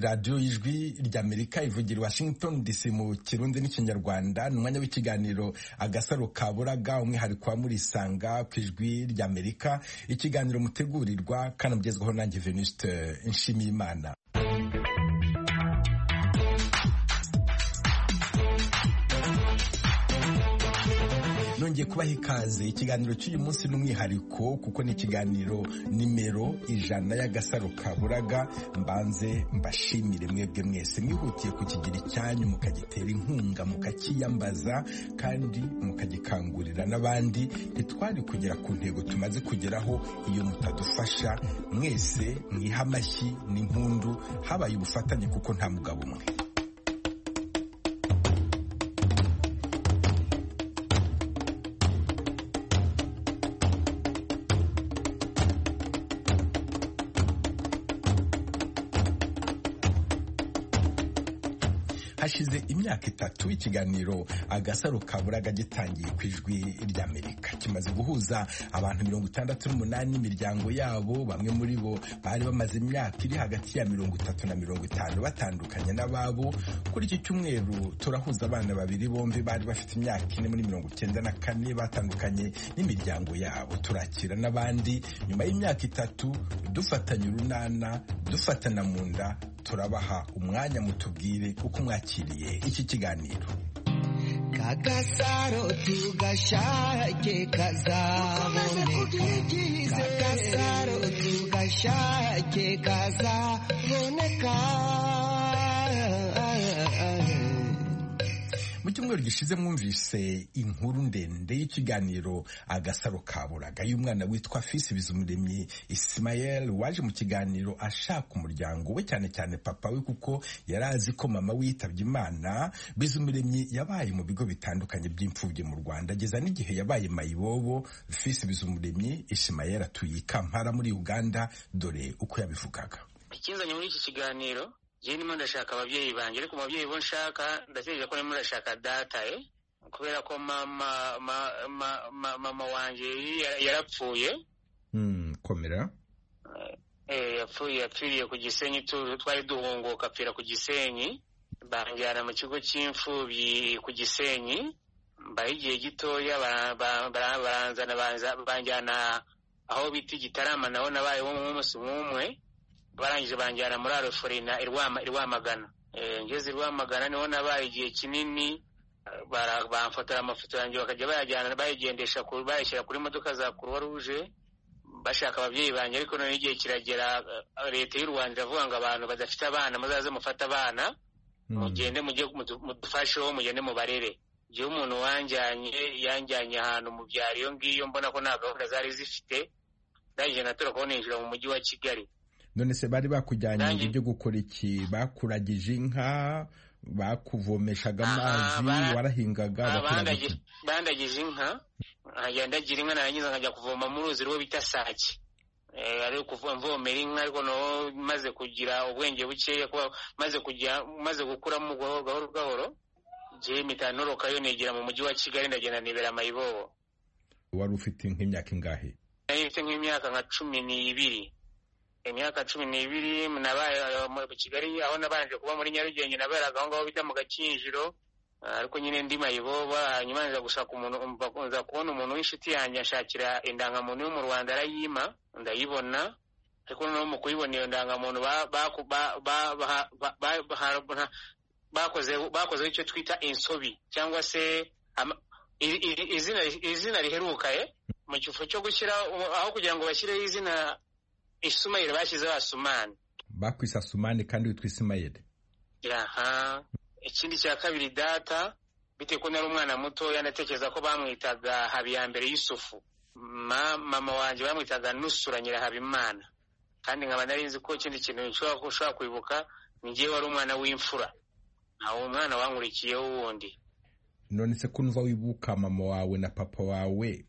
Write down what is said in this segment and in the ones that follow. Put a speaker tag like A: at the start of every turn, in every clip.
A: radiyo y'ijwi ry'Amerika ivugira Washington DC mu Kirundi n'Ikinyarwanda. Ni umwanya w'ikiganiro Agasaro Kaburaga, umwihariko wa Murisanga ku ijwi ry'Amerika, ikiganiro mutegurirwa kandi mugezwaho nanjye Venuste Nshimiyimana. Nongeye kubaha ikaze. Ikiganiro cy'uyu munsi n'umwihariko kuko ni ikiganiro nimero 100 y'Agasaro Kaburaga. Mbanze mbashimire mwebwe mwese mwihutiye kukigira icyanyu, mukagitera inkunga, mukakiyambaza kandi mukagikangurira n'abandi. Ntitwari kugera ku ntego tumaze kugeraho iyo mutadufasha. Mwese mwiha amashyi n'impundu, habaye ubufatanye kuko nta mugabo umwe. Hashize imyaka 3 ikiganiro Agasaro Kaburaga gitangiye ku ijwi ry'Amerika. Kimaze guhuza abantu 68 imiryango yabo. Bamwe muri bo bari bamaze imyaka iri hagati ya 30 na 50 batandukanye n'ababo. Kuri iki cyumweru turahuza abana babiri bombi bari bafite imyaka 4 muri 94 batandukanye n'imiryango yabo. Turakira n'abandi nyuma y'imyaka 3 dufatanye urunana, dufatana mu nda. Turabaha umwanya mutubwire uko mwakiriye iki kiganiro.
B: Kagasaro tugashake kazaboneka, Kagasaro tugashake kazaboneka.
A: Mu cyumweru gishize mwumvise inkuru ndende y'ikiganiro Agasaro Kaburaga y'umwana witwa Fils Bizumuremyi Ismael waje mu kiganiro ashaka umuryango we, cyane cyane papa we, kuko yarazi ko mama witabye Imana. Bizumuremyi yabaye mu bigo bitandukanye by'imfubyi mu Rwanda, ageza n'igihe yabaye mayibobo. Fils Bizumuremyi Ismael atuye Kampala muri Uganda. Dore uko yabivugaga.
C: Ikinzanye muri iki kiganiro, je ndimo ndashaka ababyeyi banjye, ariko ababyeyi bo nshaka ndategereje ko ndimo ndashaka data kubera ko mama wanje yarapfuye.
A: Komera.
C: Yapfiriye ku Gisenyi. Twari duhunguka apfira ku Gisenyi, banjyana mu kigo cy'imfubyi ku Gisenyi. Mbaye igihe gitoya baranzana banjyana aho bita Gitarama, naho nabayeho umunsi umwe. Barangije banjyana muri Aroforina Irwamagana. Ngeze Irwamagana niho nabaye igihe kinini. Bamfotora amafoto yanjye bakajya bayigendesha bayishyira kuri modoka za Croix Rouge bashaka ababyeyi banjye. Ariko none igihe kiragera, leta y'u Rwanda iravuga ngo abantu badafite abana muzaze mufata abana, mugende mudufasheho, mugende mubarere. Igihe umuntu yanjyanye ahantu mu byaro iyo ngiyo, mbona ko nta gahunda zari zifite. Ndangije natora ko ninjira mu mujyi wa Kigali.
A: None se bari bakujyanye ibyo gukora iki? Bakuragije inka, bakuvomeshaga amazi, warahingaga?
C: Bandagije inka, ndagira inka, narangiza nkajya kuvoma mu ruzi rwo bita Sake. Ari kuvomera inka, ariko no maze kugira ubwenge bukeya, maze gukuramo gahoro gahoro, je mitanoroka yo negera mu mujyi wa Kigali, ndagenda nibera mayibobo.
A: Wari ufite nk'imyaka ingahe?
C: Nahise nk'imyaka nka 12. Imyaka 12 nabaye mu Kigali, aho nabanje kuba muri Nyarugenge, naberaga aho ngaho bita mu Gakinjiro. Ariko nyine ndi mayiboba. Nyuma nza gushaka umuntu, nza kubona umuntu w'inshuti yanjye ashakira indangamuntu yo mu Rwanda, arayima, ndayibona. Ariko no mu kuyibona iyo ndangamuntu bakoze icyo twita insobi, cyangwa se izina riheruka mu cyufo cyo gushyira, aho kugira ngo bashyireho izina Ismael bashyizeho Asumani.
A: Bakwisa Asumani kandi witwa Ismael.
C: Ikindi cya kabiri, data bite ko nari umwana muto, yanatekereza ko bamwitaga Habiyambere Yusufu. Mama wanje bamwitaga Nusura Nyirahabimana. Kandi nkaba nari nzi ko ikindi kintu nshobora kwibuka, ngiye wari umwana w'imfura, aho umwana wankurikiyeho wundi.
A: None se kunva wibuka mama wawe na papa wawe,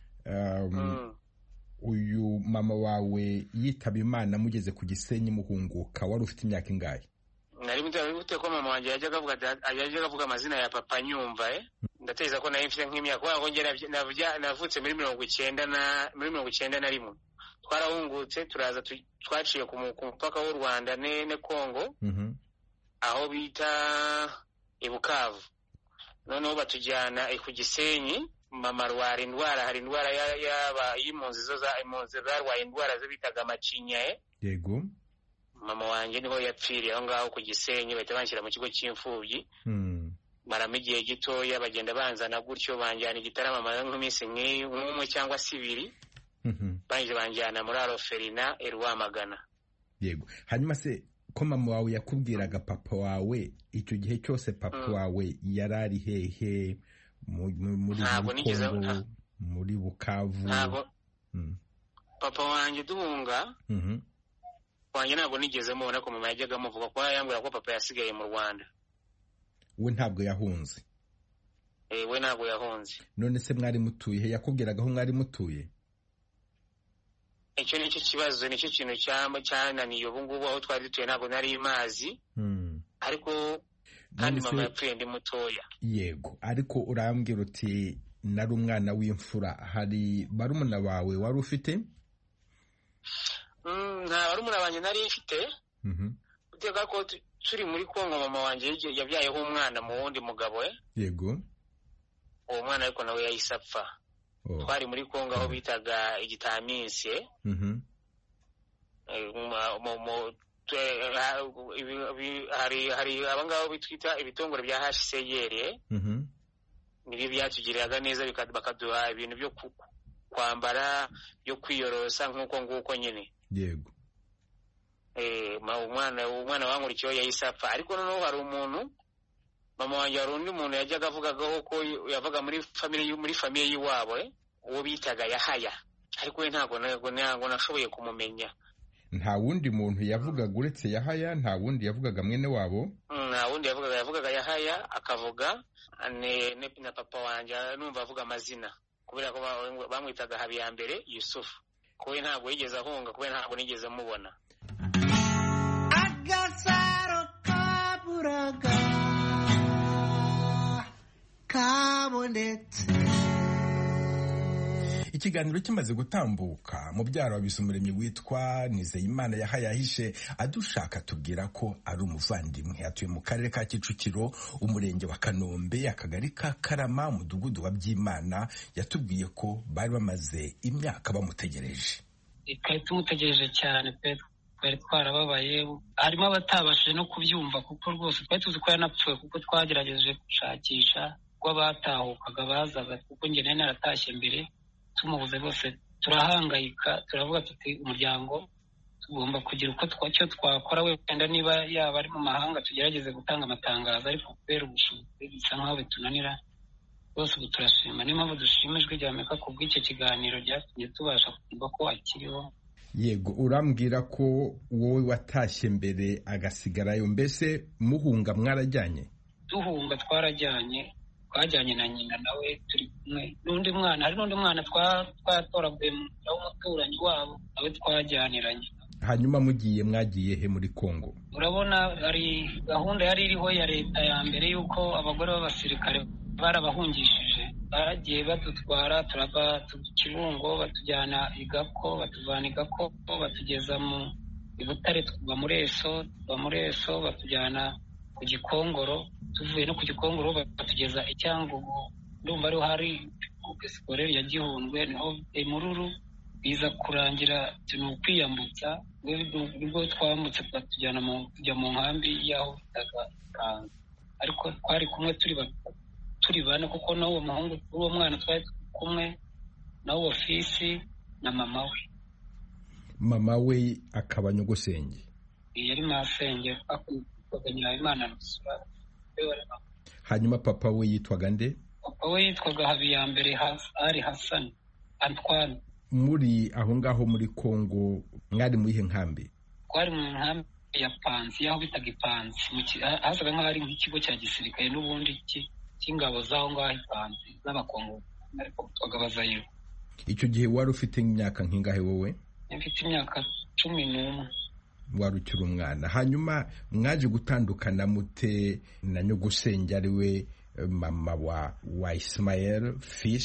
A: uyu mama wawe yitaba Imana mugeze ku Gisenyi muhunguka, wari ufite imyaka ingahe?
C: Nari mutse ko mama wanje yajyaga avuga amazina ya papa nyumva. Ndatekereza ko nari mfite nk'imyaka, kuko navutse muri 1991. twarahungutse turaza twaciye ku mupaka w'u Rwanda ne Kongo aho bita Ibukavu. Noneho batujyana ku Gisenyi. Mama arwara indwara, hari indwara yaba y'impunzi zarwaye indwara zo bitaga amacinya.
A: Yego.
C: Mama wanjye niho yapfiriye aho ngaho ku Gisenyi, bahita banshyira mu kigo cy'imfubyi. Maramo igihe gitoya bagenda banzana gutyo, banjyana Igitarama nk'iminsi nk'umwe cyangwa se 2. Banjyana muri Aroferina Rwamagana.
A: Yego. Hanyuma se ko mama wawe yakubwiraga papa wawe, icyo gihe cyose papa wawe yarari hehe? muri Bukavu?
C: Ntabwo papa wanjye duhunga wanjye ntabwo nigeze mubona ko mama yajyaga amuvuga ko yambwira ko papa yasigaye mu Rwanda.
A: We ntabwo yahunze?
C: We ntabwo yahunze.
A: None se mwari mutuye he? Yakubwiraga aho mwari mutuye?
C: Icyo nicyo kibazo, nicyo kintu cyananiye ubu ngubu aho twari dutuye ntabwo nari mazi. Ariko kandi mama yapfuye ndi mutoya.
A: Yego. Ariko urambwira uti nari umwana w'imfura, hari barumuna bawe wari ufite?
C: Nta barumuna banjye nari mfite. Utega ko turi muri Kongo mama wanjye yabyayeho umwana mu wundi mugabo we.
A: Yego.
C: Uwo mwana ariko nawe yahise apfa. Twari muri Kongo aho bitaga Igitaminsi. hari abangabo bitwita ibitongore bya HCR. Nibi byatugiriraga neza bakaduha ibintu byo kwambara, byo kwiyorosa nguko nyine.
A: Yego.
C: Umwana wankurikiyeho yahise apfa. Ariko noneho hari umuntu mama wanjye, hari undi muntu yajyaga avugagaho ko yavaga muri famiye y'iwabo, uwo bitaga Yahaya. Ariko we ntabwo nashoboye kumumenya.
A: Nta wundi muntu yavugaga uretse Yahaya? Nta wundi yavugaga mwene wabo?
C: Nta wundi yavugaga Yahaya, akavuga na papa wanjye numva avuga amazina kubera ko bamwitaga Habiyambere Yusufu. Kuwe ntabwo yigeze ahunga, kuwe ntabwo nigeze mubona.
B: Agasaro kaburaga kabonetse.
A: Ikiganiro kimaze gutambuka, mubyara wa Bisumuremyi witwa Nizeyimana Yahaya yahishe adushaka tubwira ko ari umuvandimwe. Atuye mu karere ka Kicukiro, umurenge wa Kanombe, akagari ka Karama, umudugudu wa Byimana. Yatubwiye ko bari bamaze imyaka bamutegereje.
D: Twari tumutegereje cyane pe, twari twarababaye. Harimo abatabashije no kubyumva kuko rwose twari tuzi ko yanapfuye, kuko twagerageje gushakisha ko abatahukaga bazaga, kuko njye nari naratashye mbere. Tumubuze bose turahangayika, turavuga tuti umuryango tugomba kugira uko twakora, wenda niba yaba ari mu mahanga tugerageze gutanga amatangazo, ariko kubera ubushobozi bisa nkaho bitunanira. Bose ubu turashima, niyo mpamvu dushimijwe ry'Amerika ku bw'icyo kiganiro byatumye tubasha kumva ko akiriho.
A: Yego. Urambwira ko wowe watashye mbere agasigarayo, mbese muhunga mwarajyanye?
D: Duhunga twarajyanye, twajyanye na nyina nawe turi kumwe n'undi mwana. Hari n'undi mwana twatoraguye w'umuturanyi wabo, nawe twajyaniranye.
A: Hanyuma mwagiye he muri Kongo?
D: Urabona hari gahunda yari iriho ya leta ya mbere y'uko abagore b'abasirikare barabahungishije. Baragiye badutwara, turava Kibungo, batujyana Igako, batuvana Igako batugeza mu Butare, tuva muri Eso batujyana ku Gikongoro. Tuvuye no ku Gikongoro batugeza Icyangugu, ndumva ariho hari Sikoreri ya Gihundwe, niho Mururu. Biza kurangira ni ukwiyambutsa, nibwo twambutse batujyana tujya mu nkambi y'aho bitaga Kanzu. Ariko twari kumwe turi bane, kuko n'uwo muhungu uwo mwana twari kumwe na uwo fisi na mama we.
A: Mama we akaba Nyogosenge?
D: Yari Masenge, akitwaga Nyirayimana Nusura.
A: Hanyuma papa we yitwaga nde?
D: Papa we yitwaga Habiyambere Ali Hassan Antoine.
A: Muri aho ngaho muri Kongo mwari mu ihe nkambi?
D: Twari mu nkambi ya Panzi, aho bitaga Ipanzi, hasaga nk'aho ari nk'ikigo cya gisirikare n'ubundi cy'ingabo z'aho ngaho Ipanzi z'Abakongo, ariko twagabazayo.
A: Icyo gihe wari ufite imyaka nk'ingahe wowe?
D: Mfite imyaka 11.
A: Wari ukiri umwana. Hanyuma mwaje gutandukana mute na Nyogosenge ari we mama wa Ismael Fish?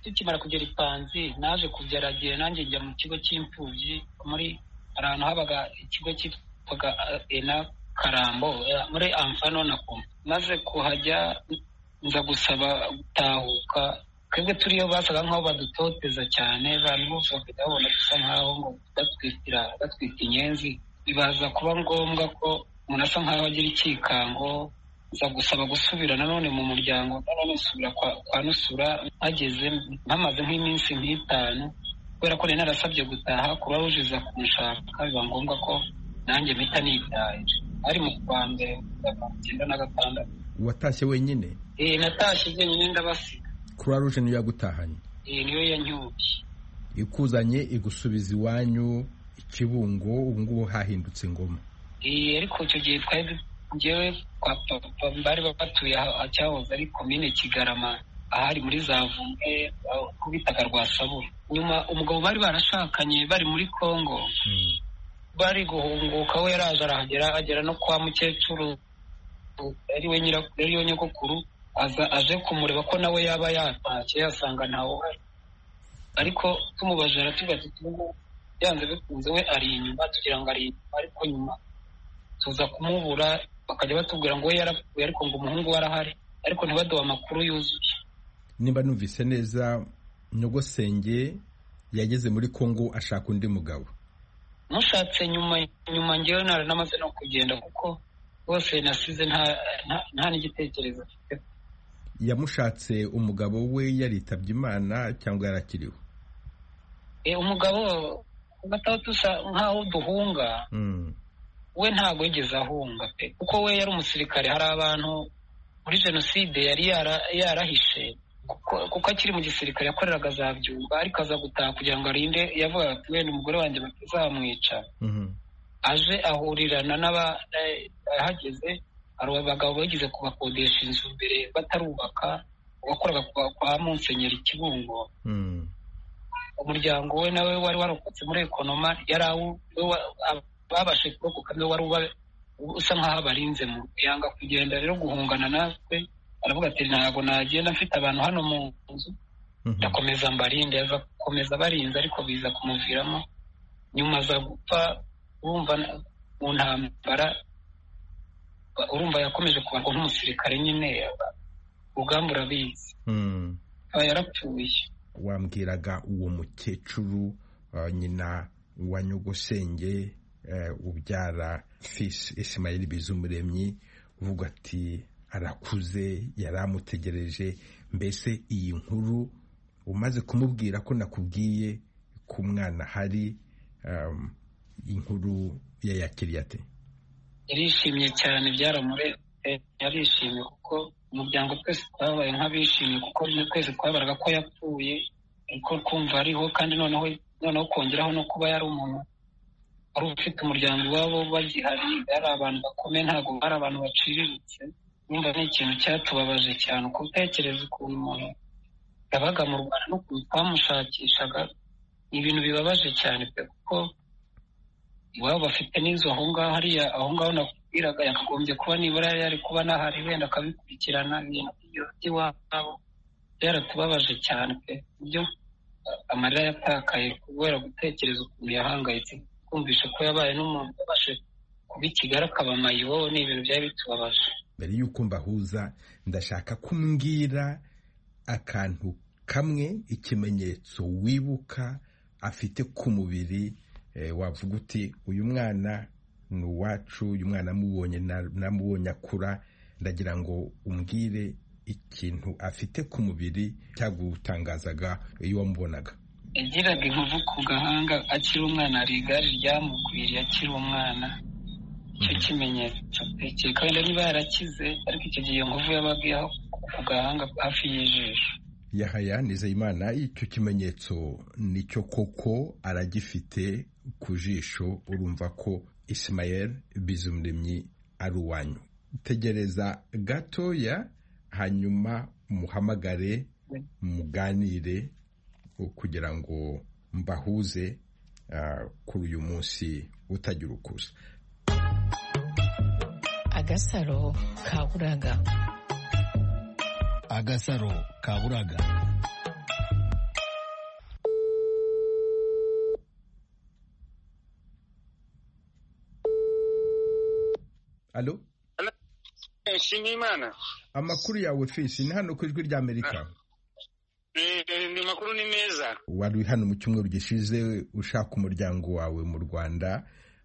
D: tukimara kugera Ipanzi naje kugeragiye nanjye njya mu kigo cy'imfubyi muri ahantu habaga ikigo cyitwaga ENA Karambo muri Amfano na Koma. Maze kuhajya nza gusaba gutahuka, twebwe turiyo basaga nk'aho badutoteza cyane, abantu bose bakabona dusa nk'aho ngo batwita inyenzi. Bibaza kuba ngombwa ko umuntu asa nk'aho agira ikikango, nza gusaba gusubira nanone mu muryango, nanone nsubira kwa Nusura. Hageze mpamaze nk'iminsi nk'itanu, kubera ko nari narasabye gutaha, kuba rujiza kunshaka, biba ngombwa ko nanjye mpita nitaye. Ari mu kwa mbere 1996.
A: Watashye wenyine?
D: Natashye jyenyine ndabasiga.
A: Croix Rouge niyo yagutahanye?
D: Niyo yanyubye.
A: Ikuzanye igusubiza iwanyu Kibungo, ubu ngubu hahindutse Ngoma.
D: Ariko icyo gihe twari njyewe kwa papa bari batuye acyahoze ari komine Kigarama, ahari muri Zavumwe kubitaga Rwasabura. Nyuma umugabo bari barashakanye bari muri Kongo, bari guhunguka, we yaraje arahagera, agera no kwa mukecuru ari we nyogokuru, aje kumureba ko nawe yaba yatashye, yasanga ntawe uhari. Ariko tumubaje aratuga tutungu yanze bikunze we ari inyuma, tugira ngo ari inyuma, ariko nyuma tuza kumubura, bakajya batubwira ngo we yarapfuye, ariko ngo umuhungu warahari, ariko ntibaduha amakuru yuzuye.
A: Nimba numvise neza, Nyogosenge yageze muri Kongo ashaka undi mugabo.
D: Mushatse nyuma njyewe namaze no kugenda, kuko bose nasize nta n'igitekerezo afite.
A: Yamushatse umugabo we yaritabye Imana cyangwa yarakiriho?
D: Umugabo gataho tusa nkaho duhunga, we ntago yigeze ahunga pe, kuko we yari umusirikare. Hari abantu muri jenoside yari yarahishe, kuko akiri mu gisirikare yakoreraga za Byumba, ariko aza gutaha kugira ngo arinde, yavuga ati wenda umugore wanjye batazamwica. Aje ahurirana n'abahageze, hari abagabo bagize kubakodesha inzu mbere batarubaka, wakoraga kwa Musenyeri Kibungo. Umuryango we nawe wari warokotse muri Ekonoma, babashe kurokoka, niwe wari usa nk'aho abarinze mu yanga kugenda rero guhungana natwe. Aravuga ati ntabwo nagenda mfite abantu hano mu nzu, ndakomeza mbarinde. Aza gukomeza barinze, ariko biza kumuviramo nyuma aza gupfa. Urumva mu ntambara, urumva yakomeje kubarwa nk'umusirikare nyine, urugamba urabizi. Yarapfuye.
A: Wambwiraga uwo mukecuru nyina wa Nyogosenge ubyara Fils Ismael Bizumuremyi, uvuga ati arakuze, yaramutegereje. Mbese iyi nkuru umaze kumubwira ko nakubwiye ku mwana hari, inkuru yayakiriye ate?
D: Yarishimye cyane, byaramure, yarishimye kuko umuryango twese twabaye nk'abishimye, kuko twese twabaraga ko yapfuye, ariko kumva ariho, kandi noneho kongeraho no kuba yari umuntu wari ufite umuryango iwabo bagihari, yari abantu bakomeye, ntabwo bari abantu baciriritse. Numva ni ikintu cyatubabaje cyane, uko utekereza ukuntu umuntu yabaga mu Rwanda n'ukuntu twamushakishaga, ni ibintu bibabaje cyane pe, kuko iwabo bafite n'inzu aho ngaho, hariya aho ngaho nakubwiraga, yakagombye kuba nibura yari kuba nahari, wenda akabikurikirana ibintu by'iwabo. Byaratubabaje cyane pe, ibyo amarira yatakaye kubera gutekereza ukuntu yahangayitse, kumvisha ko yabaye n'umuntu yabashe kuba i Kigali akaba mayibobo, ni ibintu byari bitubabaje.
A: Mbere y'uko mbahuza, ndashaka kumbwira akantu kamwe, ikimenyetso wibuka afite ku mubiri, wavuga uti uyu mwana ni uwacu, uyu mwana namubonye akura. Ndagira ngo umbwire ikintu afite ku mubiri cyagutangazaga iyo wamubonaga.
D: Yagiraga inkovu ku gahanga akiri umwana, hari igare ryamugwiriye akiri umwana. Icyo kimenyetso tekeka wenda niba yarakize, ariko icyo gihe iyo nkovu yabaga ku gahanga hafi y'ijisho.
A: Yahaya Nizeyimana, icyo kimenyetso nicyo koko aragifite ku jisho. Urumva ko Ismael Bizumuremyi ari uwanyu. Tegereza gatoya, hanyuma muhamagare muganire kugira ngo mbahuze kuri uyu munsi utagira ukuza.
E: Agasaro Kaburaga.
F: Agasaro Kaburaga.
A: Allo?
C: Nshimiyimana.
A: Amakuru yawe Fisi ni hano ku ijwi rya Amerika.
C: Ni makuru ni meza.
A: Wari hano mu cyumweru gishize ushaka umuryango wawe mu Rwanda,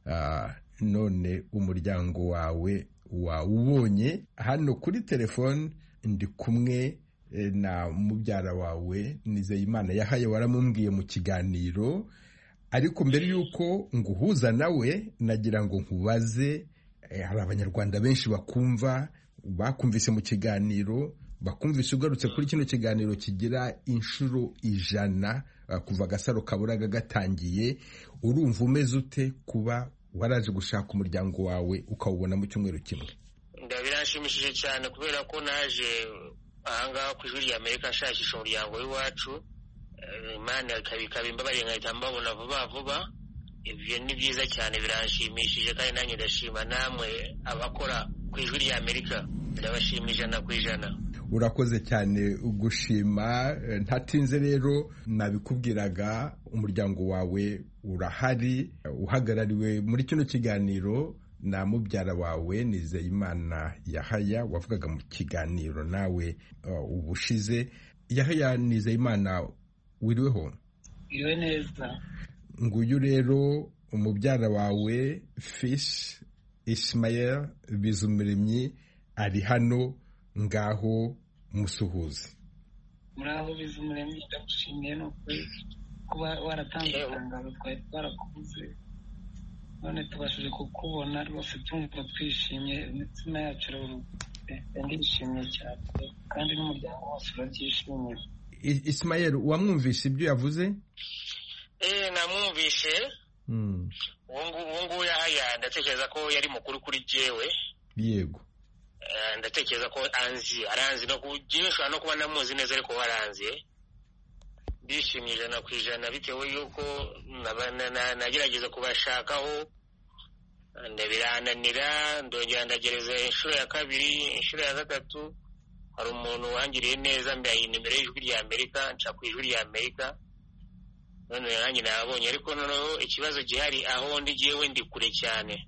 A: none umuryango wawe wawubonye. Hano kuri telefone ndi kumwe na mubyara wawe Nizeyimana Yahaye, waramumbwiye mu kiganiro, ariko mbere yuko nguhuza nawe nagira ngo nkubaze, hari abanyarwanda benshi bakumvise mu kiganiro, bakumvise ugarutse kuri kino kiganiro kigira inshuro 100 kuva Agasaro Kaburaga gatangiye. Urumva umeze ute kuba waraje gushaka umuryango wawe ukawubona mu cyumweru kimwe?
C: Biranshimishije cyane kubera ko naje ahangaha ku ijwi rya Amerika nshakisha umuryango w'iwacu. Imana ikabimbabarira nkahita mbabona vuba. Ibyo ni byiza cyane, biranshimishije kandi nanjye ndashima namwe abakora ku ijwi rya Amerika, ndabashimije 100%.
A: Urakoze cyane ugushima. Ntatinze rero nabikubwiraga, umuryango wawe urahari, uhagarariwe muri kino kiganiro na mubyara wawe Nizeyimana Yahaya wavugaga mu kiganiro nawe ubushize. Yahaya Nizeyimana, wiriweho?
D: Iriwe neza.
A: Nguyu rero umubyara wawe Fish Ismael Bizumuremyi ari hano, ngaho musuhuze.
D: Muraho Bizumuremyi, ndagushimiye no kuba waratanze itangazo twari twarakubuze, none tubashije kukubona rwose, tumva twishimye, imitima yacu ndishimye cyane kandi n'umuryango wose urabyishimiye.
A: Ismael, wamwumvise ibyo yavuze?
C: Namwumvishe. Uwo nguwo Yahaya ndatekereza ko yari mukuru kuri jewe.
A: Yego.
C: Ndatekereza ko aranzi no kugisha no kuba namuzi neza, ariko waranze. Bishimye 100% bitewe yuko nagerageza kubashakaho ndabirananira, ndongera ndagereza inshuro ya kabiri, inshuro ya gatatu. Hari umuntu wangiriye neza, mbaye nimero y'ijwi rya Amerika, nca ku ijwi rya Amerika, none nanjye nabonye. Ariko noneho ikibazo gihari, aho ndi jewe ndi kure cyane,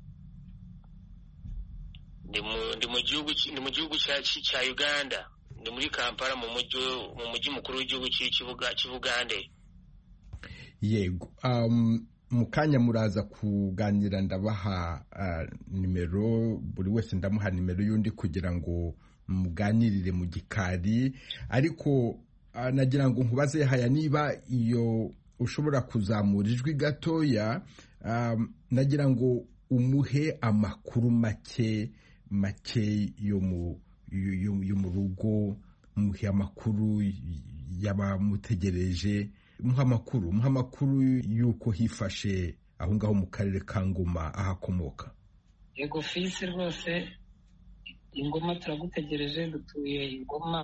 C: ndi mu gihugu cya Uganda, ndi muri Kampala, mu mujyi mukuru w'igihugu cy'Ubugande.
A: Yego. Mu kanya muraza kuganira, ndabaha nimero, buri wese ndamuha nimero y'undi kugira ngo muganirire mu gikari. Ariko nagira ngo nkubaze Yahaya, niba iyo ushobora kuzamura ijwi gatoya, nagira ngo umuhe amakuru make yo mu rugo, muhe amakuru y'abamutegereje, muha amakuru y'uko hifashe aho ngaho mu karere ka Ngoma ahakomoka.
D: Yego Fisi, rwose Ingoma turagutegereje, dutuye Ingoma.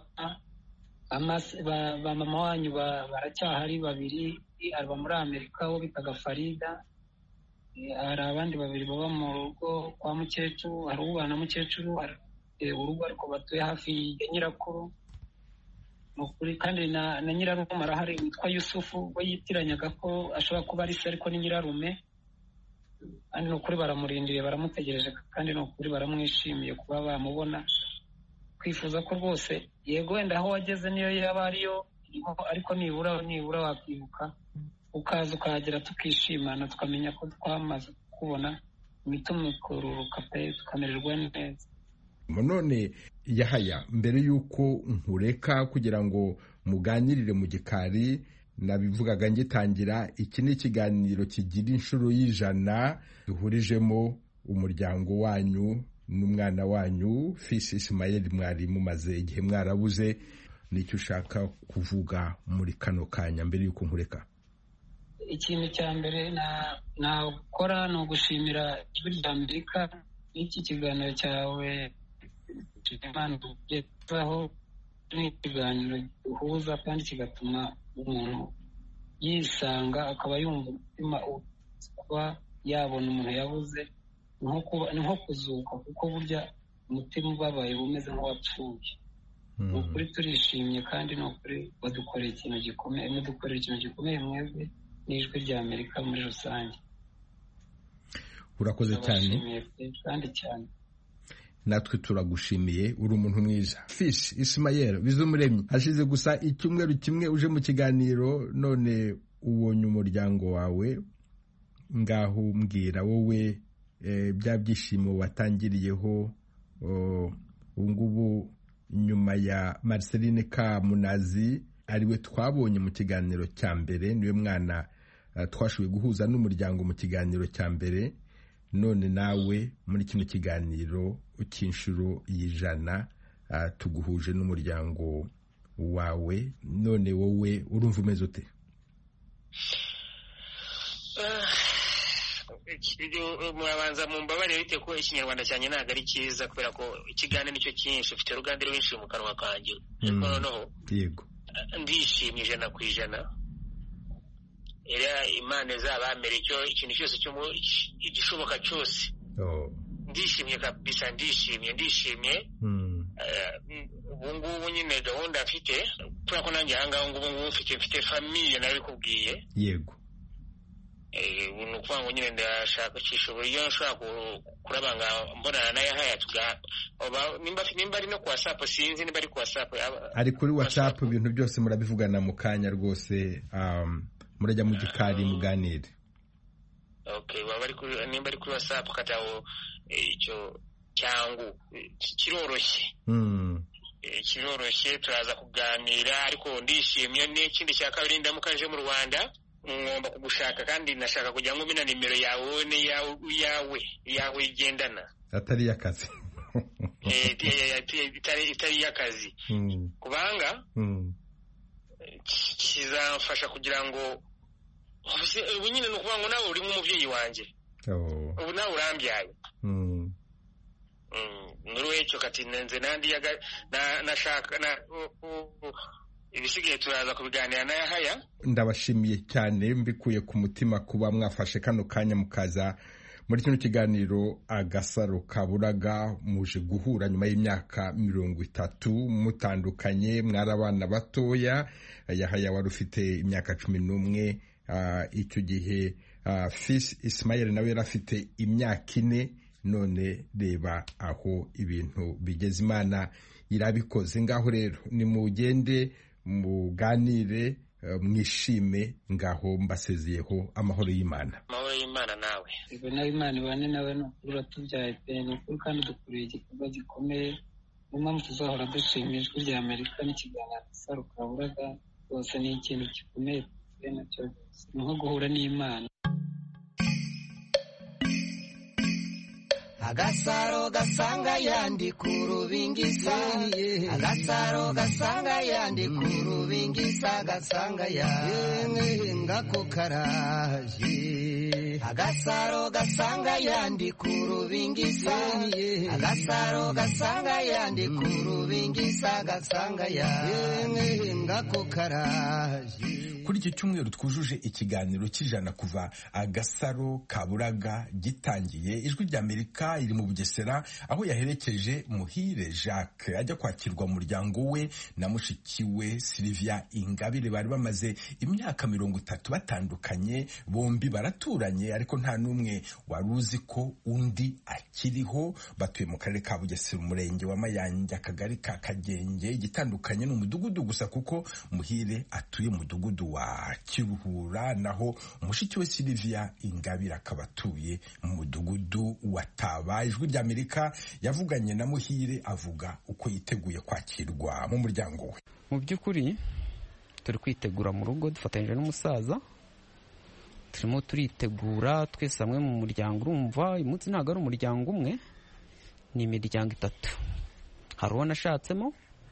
D: Ba mama wanyu baracyahari 2, aba muri Amerika, wo bitaga Farida. Hari abandi 2 baba mu rugo kwa mukecuru, hari ubana mukecuru, urugo ariko batuye hafi ya nyirakuru. Mukuri kandi na nyirarume arahari witwa Yusufu, we yitiranyaga ko ashobora kuba ari se ariko ni nyirarume. Kandi nukuri baramurindiriye, baramutegereje kandi nukuri baramwishimiye kuba bamubona. Kwifuza ko rwose yego wenda aho wageze niyo yaba ariyo, ariko nibura wakwibuka ukaza ukahagera, tukishimana, tukamenya ko twamaze kubona, imitima ikururuka pe, tukamererwa neza.
A: None Yahaya, mbere yuko nkureka kugira ngo muganirire mu gikari, nabivugaga ngitangira, iki ni ikiganiro kigira inshuro 100 duhurijemo umuryango wanyu n'umwana wanyu Fish Ismael. Mwari mumaze igihe mwarabuze, nicyo ushaka kuvuga muri kano kanya mbere yuko nkureka?
D: Ikintu cya mbere nakora ni ugushimira ijwi rya Amerika n'iki kiganiro cyawe, tugezaho n'ikiganiro gihuza kandi kigatuma umuntu yisanga, akaba yumva umutima kuba yabona umuntu yabuze, nko kuzuka, kuko burya umutima ubabaye bumeze nk'uwapfuye. Ni ukuri turishimye kandi ni ukuri badukoreye ikintu gikomeye, mudukorera ikintu gikomeye mwebwe n'ijwi rya Amerika muri rusange.
A: Urakoze cyane
D: kandi cyane.
A: natwe turagushimiye, uri umuntu mwiza. Fish Ismael Bizumuremyi, hashize gusa icyumweru kimwe uje mu kiganiro, none ubonye umuryango wawe, ngaho mbwira wowe bya byishimo watangiriyeho ubungubu nyuma ya Marceline Kamunazi ariwe twabonye mu kiganiro cya mbere, niwe mwana twashoboye guhuza n'umuryango mu kiganiro cya mbere, none nawe muri kino kiganiro cy'inshuro y'ijana tuguhuje n'umuryango wawe, none wowe urumva umeze ute?
C: murabanza mumbabarire bite ko ikinyarwanda cyanjye ntabwo ari cyiza kubera ko ikiganiro nicyo cyinshi, ufite uruganda rwinshi mu kanwa kanjye. Noneho
A: yego
C: ndishimye 100%. Era Imana izabamere ikintu cyose igishoboka cyose. Ndishimye kabisa, ndishimye. Ubungubu nyine gahunda afite kubera ko nanjye ahangaha ngubu mfite famille nabikubwiye.
A: Yego.
C: Ni ukuvuga ngo nyine ndashaka kishobora iyo nshobora kurabanga mbonana na Yahaya nimba ari no ku WhatsApp, sinzi nimba ari ku WhatsApp.
A: Ari kuri WhatsApp, ibintu byose murabivugana mu kanya rwose, murajya mu gikari muganire.
C: Okay, nimba ari kuri WhatsApp kataho icyo cyangu kiroroshye. Kiroroshye, turaza kuganira, ariko ndishimye. N'ikindi cya kabiri, ndamukaje mu Rwanda ngomba kugushaka, kandi nashaka kugira ngo mina nimero yawe yawe igendana,
A: atari y'akazi.
C: Itari y'akazi. Kubanga kizamfasha kugira ngo ubu nyine ni ukuvuga ngo nawe uri nk'umubyeyi wanjye. Ubu nawe urambyaye. N'uruhecyo kati nenze nandi nashaka ibisigaye turaza kubiganira na Yahaya.
A: Ndabashimiye cyane mbikuye ku mutima kuba mwafashe kano kanya mukaza muri kino kiganiro Agasaro Kaburaga, muje guhura nyuma y'imyaka 30 mutandukanye, mwarabana batoya. Yahaya wari ufite imyaka 11 icyo gihe, Fish Ismael nawe yari afite imyaka 4. None reba aho ibintu bigeze, Imana irabikoze. Ngaho rero nimugende muganire, mwishime, ngaho mbasezeyeho amahoro y'Imana.
C: Amahoro y'Imana nawe.
D: Yego, nawe Imana ibane nawe, n'ukuri tubyaye pe, n'ukuri kandi dukuriye igikorwa gikomeye. Niyo mpamvu tuzahora dushimira Ijwi rya Amerika n'ikiganiro Agasaro Kaburaga. Rwose ni ikintu gikomeye pe, nacyo ni nko guhura n'Imana.
B: Agasaro gasanga yandi kurubingisa, Agasaro gasanga yandi kurubingisa, gasanga yandi ngako karaje. Agasaro gasanga yandi kurubingisa, Agasaro gasanga yandi kurubingisa, gasanga yandi ngako karaje.
A: Kuri iki cyumweru twujuje ikiganiro cy'ijana kuva Agasaro Kaburaga gitangiye. Ijwi rya Amerika iri mu Bugesera, aho yaherekeje Muhire Jacques ajya kwakirwa mu muryango we na mushiki we Sylvia Ingabire. Bari bamaze imyaka 30 batandukanye, bombi baraturanye, ariko nta numwe wari uzi ko undi akiriho. Batuye mu karere ka Bugesera, umurenge wa Mayange, akagari ka Kagenge. Igitandukanye n'umudugudu gusa, kuko Muhire atuye mu mudugudu wa Kiruhura, naho mushiki we Sylvia Ingabire akaba atuye mu mudugudu wa Taba. Ijwi rya Amerika yavuganye na Muhire, avuga uko yiteguye kwakirwa mu muryango we.
E: Mu by'ukuri turi kwitegura mu rugo dufatanyije n'umusaza, turimo turitegura twese hamwe mu muryango. Urumva uyu munsi ntabwo ari umuryango umwe, ni imiryango 3. Hari uwo nashatsemo,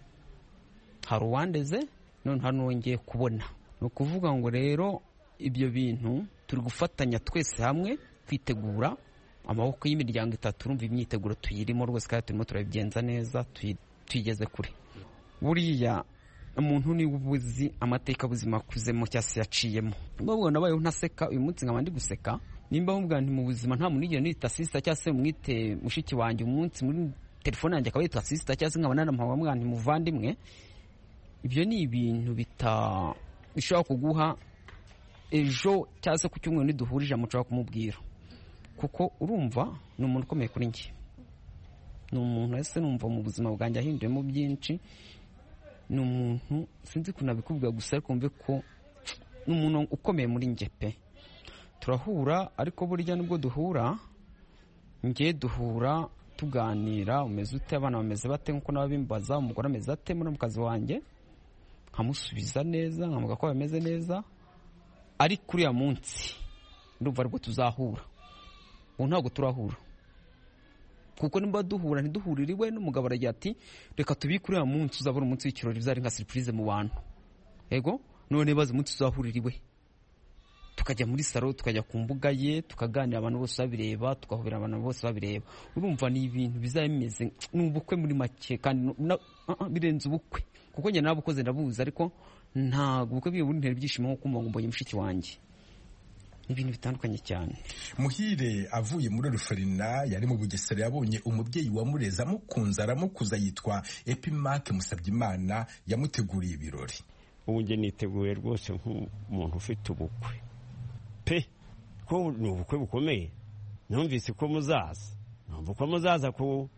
E: hari uwandeze, none hari n'uwongeye kubona. Ni ukuvuga ngo rero ibyo bintu turi gufatanya twese hamwe kwitegura amaboko y'imiryango 3. Urumva imyiteguro tuyirimo rwose, kandi turimo turabigenza neza, tuyigeze kure. Buriya umuntu ni ubuzi amateka buzima kuzemo cyase yaciyemo. Mbabwo nabayeho ntaseka, uyu munsi nkaba ndi guseka. Nimba mubwa nti mu buzima nta muntu nigera nita sister cyase mwite mushiki wanjye, umunsi muri telefone yanjye akaba yitwa sister cyase nkaba naramuhawe mwana nti muvandimwe. Ibyo ni ibintu bishobora kuguha ejo cyase ku cyumweru niduhurije amuca kumubwira, kuko urumva ni umuntu ukomeye kuri njye. ni umuntu ese numva mu buzima bwanjye ahinduyemo byinshi. Ni umuntu sinzi ukuntu nabikubwira gusa ariko mve ko ni umuntu ukomeye muri njye pe. Turahura ariko burya nubwo duhura duhura tuganira, umeze ute, abana bameze bate, nkuko nabimbaza, umugore ameze ate muri mukazi wanjye, nkamusubiza neza, nkamuga ko bameze neza. Ari kuri ya munsi ndumva ariko tuzahura, ubu ntabwo turahura kuko nimba duhura ntiduhurire iwe n'umugabo aragira ati reka tubikure ya munsi uzabura umunsi w'ikirori bizari nka surprise mu bantu. Yego none baza umunsi tuzahurira iwe, tukajya muri salo, tukajya ku mbuga ye, tukaganira abantu bose babireba, tukahobera abantu bose babireba. Urumva ni ibintu bizameze n'ubukwe muri make kandi birenze ubukwe kuko njye nabukoze ndabuza, ariko ntabwo ubukwe bwiwe buntera ibyishimo nko kumva ngo mbonye mushiki wanjye. Ibintu bitandukanye cyane.
A: Muhire avuye muri Ruferina yari mu Bugesera, yabonye umubyeyi wamureza amukunze aramukuza yitwa Epimake Musabyimana, yamuteguriye ibirori.
F: Ubu nge niteguye rwose nk'umuntu ufite ubukwe pe, ko ni ubukwe bukomeye. Numvise ko muzaza, numva ko muzaza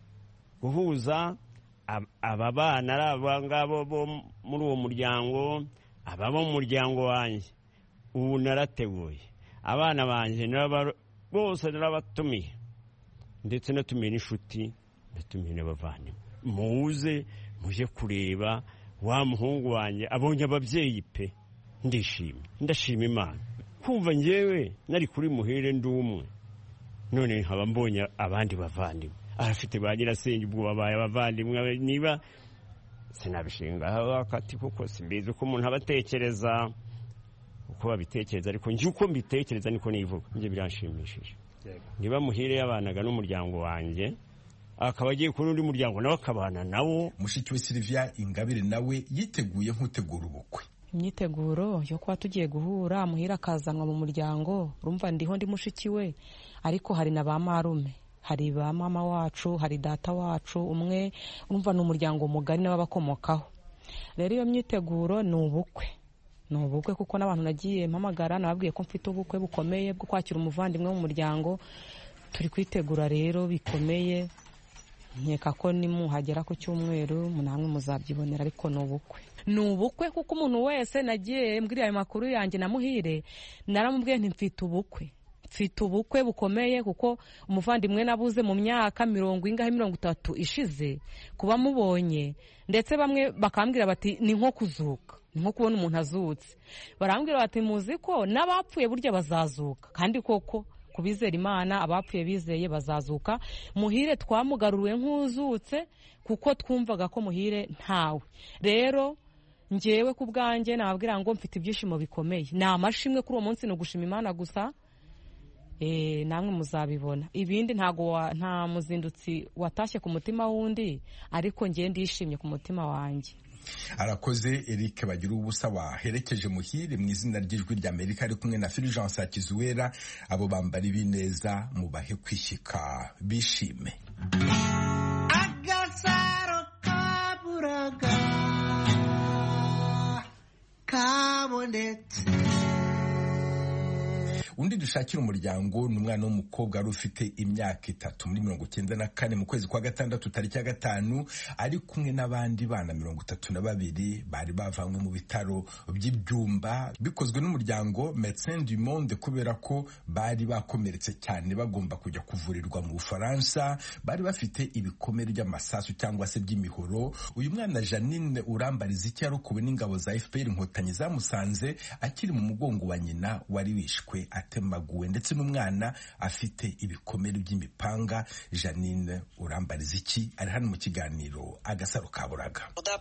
F: guhuza aba bana ari abangabo bo muri uwo muryango, aba bo mu muryango wanjye. Ubu narateguye abana banjye bose narabatumiye, ndetse natumiye n'inshuti, natumiye n'abavandimwe. Muze muje kureba wa muhungu wanjye abonye ababyeyi pe, ndashima Imana kumva njyewe nari kuri Muhire ndi umwe, none nkaba mbonye abandi bavandimwe arafite ba nyirasenge, ubwo babaye abavandimwe. Niba sinabishinga hakati kuko simbizi uko umuntu abatekereza uko babitekereza, ariko njye uko mbitekereza niko nivuga, njye biranshimishije. Niba Muhire yabanaga n'umuryango wanjye akaba agiye kuri undi muryango nawe akabana nawo.
A: Mushiki we Sylvia Ingabire nawe yiteguye nk'utegura ubukwe.
G: Imyiteguro yo kuba tugiye guhura, Muhire akazanwa mu muryango, urumva ndiho ndi mushiki we, ariko hari na ba marume, hari ba mama wacu, hari data wacu umwe, urumva ni umuryango mugari n'ababakomokaho. Rero iyo myiteguro ni ubukwe kuko n'abantu nagiye mpamagara nababwiye ko mfite ubukwe bukomeye bwo kwakira umuvandimwe mu muryango. Turi kwitegura rero bikomeye, nkeka ko nimuhagera ku cyumweru namwe muzabyibonera, ariko ni ubukwe kuko umuntu wese nagiye mbwiriye ayo makuru yanjye na Muhire naramubwiye nti mfite ubukwe bukomeye kuko umuvandimwe nabuze mu myaka 30 ishize, kuba mubonye ndetse bamwe bakambwira bati ni nko kuzuka, ni nko kubona umuntu azutse. Barambwira bati muzi ko n'abapfuye burya bazazuka, kandi koko kubizera Imana abapfuye bizeye bazazuka. Muhire twamugaruriwe nk'uzutse kuko twumvaga ko Muhire ntawe. Rero njyewe ku bwanjye nababwira ngo mfite ibyishimo bikomeye, ni amashimwe kuri uwo munsi, no gushima Imana gusa. Namwe muzabibona, ibindi nta muzindutsi watashye ku mutima wundi, ariko njye ndishimye ku mutima wanjye.
A: Arakoze Eric Bagira ubusa waherekeje Muhire mu izina ry'Ijwi ry'Amerika ari kumwe na Fulgence Akizuwera. Abo bambari bineza mubahe kwishyika bishime.
B: Agasaro kaburaga kabonetse.
A: Undi dushakira umuryango ni umwana w'umukobwa wari ufite imyaka 3 muri 1994 mu kwezi kwa gatandatu tariki ya 5, ari kumwe n'abandi bana 32 bari bavanywe mu bitaro by'ibyumba bikozwe n'umuryango Médecins du Monde kubera ko bari bakomeretse cyane bagomba kujya kuvurirwa mu Bufaransa. Bari bafite ibikomere by'amasasu cyangwa se by'imihoro. Uyu mwana Janine Urambariza iki yarokowe n'ingabo za FPR Inkotanyi zamusanze akiri mu mugongo wa nyina wari wishwe atemaguwe, ndetse n'umwana afite ibikomere by'imipanga. Janine Urambariza iki ari hano mu kiganiro Agasaro kaburaga.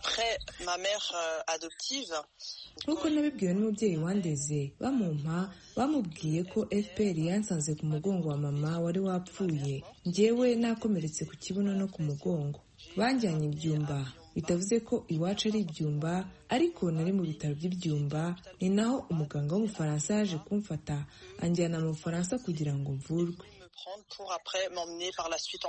H: Nk'uko nabibwiwe n'umubyeyi wandeze bamubwiye ko FPR yansanze ku mugongo wa mama wari wapfuye, njyewe nakomeretse ku kibuno no ku mugongo. Banjyanye ibyumba, bitavuze ko iwacu ari ibyumba, ariko nari mu bitaro by'ibyumba. Ni naho umuganga w'umufaransa yaje kumfata anjyana mu Bufaransa kugira ngo mvurwe.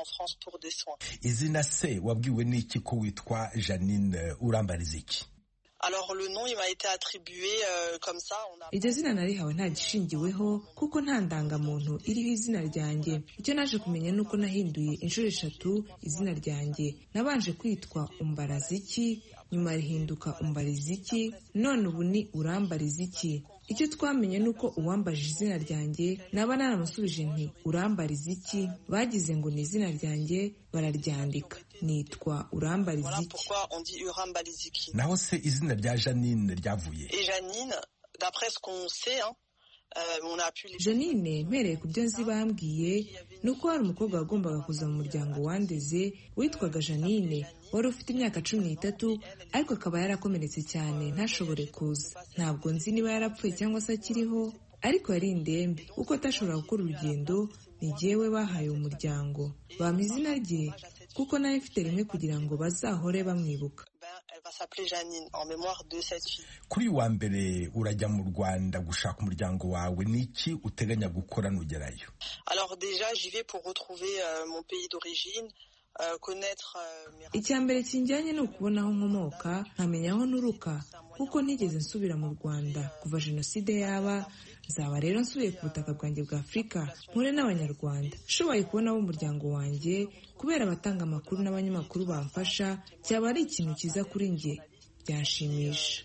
A: Izina se wabwiwe n'iki ko witwa Janine Urambariza iki?
H: iryo zina narihawe nta gishingiweho kuko nta ndangamuntu iriho izina ryanjye. Icyo naje kumenya ni uko nahinduye inshuro 3 izina ryanjye. Nabanje kwitwa Umbaraziki, nyuma rihinduka Umbariziki, none ubu ni Urambariziki. Icyo twamenye ni uko uwambajije izina ryanjye naba naramusubije nti Urambariziki, bagize ngo ni izina ryanjye bararyandika, nitwa Urambariziki.
A: Naho se izina rya Janine ryavuye?
H: Janine mpereye ku byo nzi bambwiye ni uko hari umukobwa wagombaga kuza mu muryango wandeze witwaga Janine, wari ufite imyaka 13 ariko akaba yarakomeretse cyane ntashobore kuza. Ntabwo nzi niba yarapfuye cyangwa se akiriho, ariko yari indembe kuko atashobora gukora urugendo. Ni jyewe bahaye umuryango, bampa izina rye kuko nawe mfite rimwe kugira ngo bazahore bamwibuka.
A: Kuri wa mbere urajya mu Rwanda gushaka umuryango wawe, niki uteganya gukora nugerayo?
H: Icya mbere kinjyanye ni ukubona aho nkomoka, nkamenya aho nturuka kuko ntigeze nsubira mu Rwanda kuva jenoside yaba. Nzaba rero nsubiye ku butaka bwanjye bwa Afurika, mpure n'Abanyarwanda. Nshoboye kubona abo umuryango wanjye kubera abatanga amakuru n'abanyamakuru bamfasha, cyaba ari ikintu cyiza kuri njye, byanshimisha.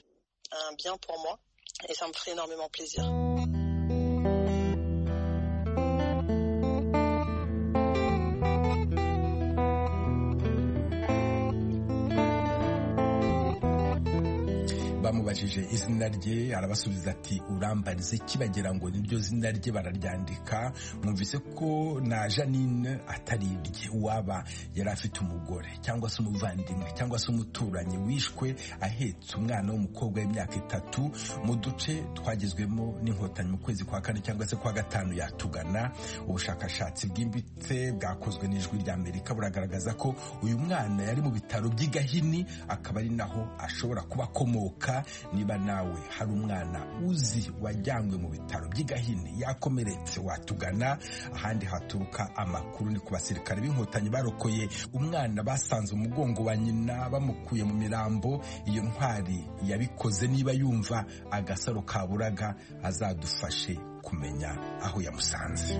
A: Bamubajije izina rye arabasubiza ati Urambariziki, bagira ngo niryo zina rye bararyandika. Mwumvise ko na Janine atari irye. Uwaba yari afite umugore cyangwa se umuvandimwe cyangwa se umuturanyi wishwe ahetse umwana w'umukobwa w'imyaka 3 mu duce twagizwemo n'inkotanyi mu kwezi kwa 4 cyangwa se kwa 5 yatugana. Ubushakashatsi bwimbitse bwakozwe n'Ijwi rya Amerika buragaragaza ko uyu mwana yari mu bitaro by'Igahini, akaba ari naho ashobora kuba akomoka. Niba nawe hari umwana uzi wajyanywe mu bitaro by'Igahini yakomeretse, watugana. Ahandi haturuka amakuru ni ku basirikare b'inkotanyi barokoye umwana basanze umugongo wa nyina bamukuye mu mirambo. Iyo ntwari yabikoze, niba yumva agasaro kaburaga azadufashe kumenya aho yamusanze.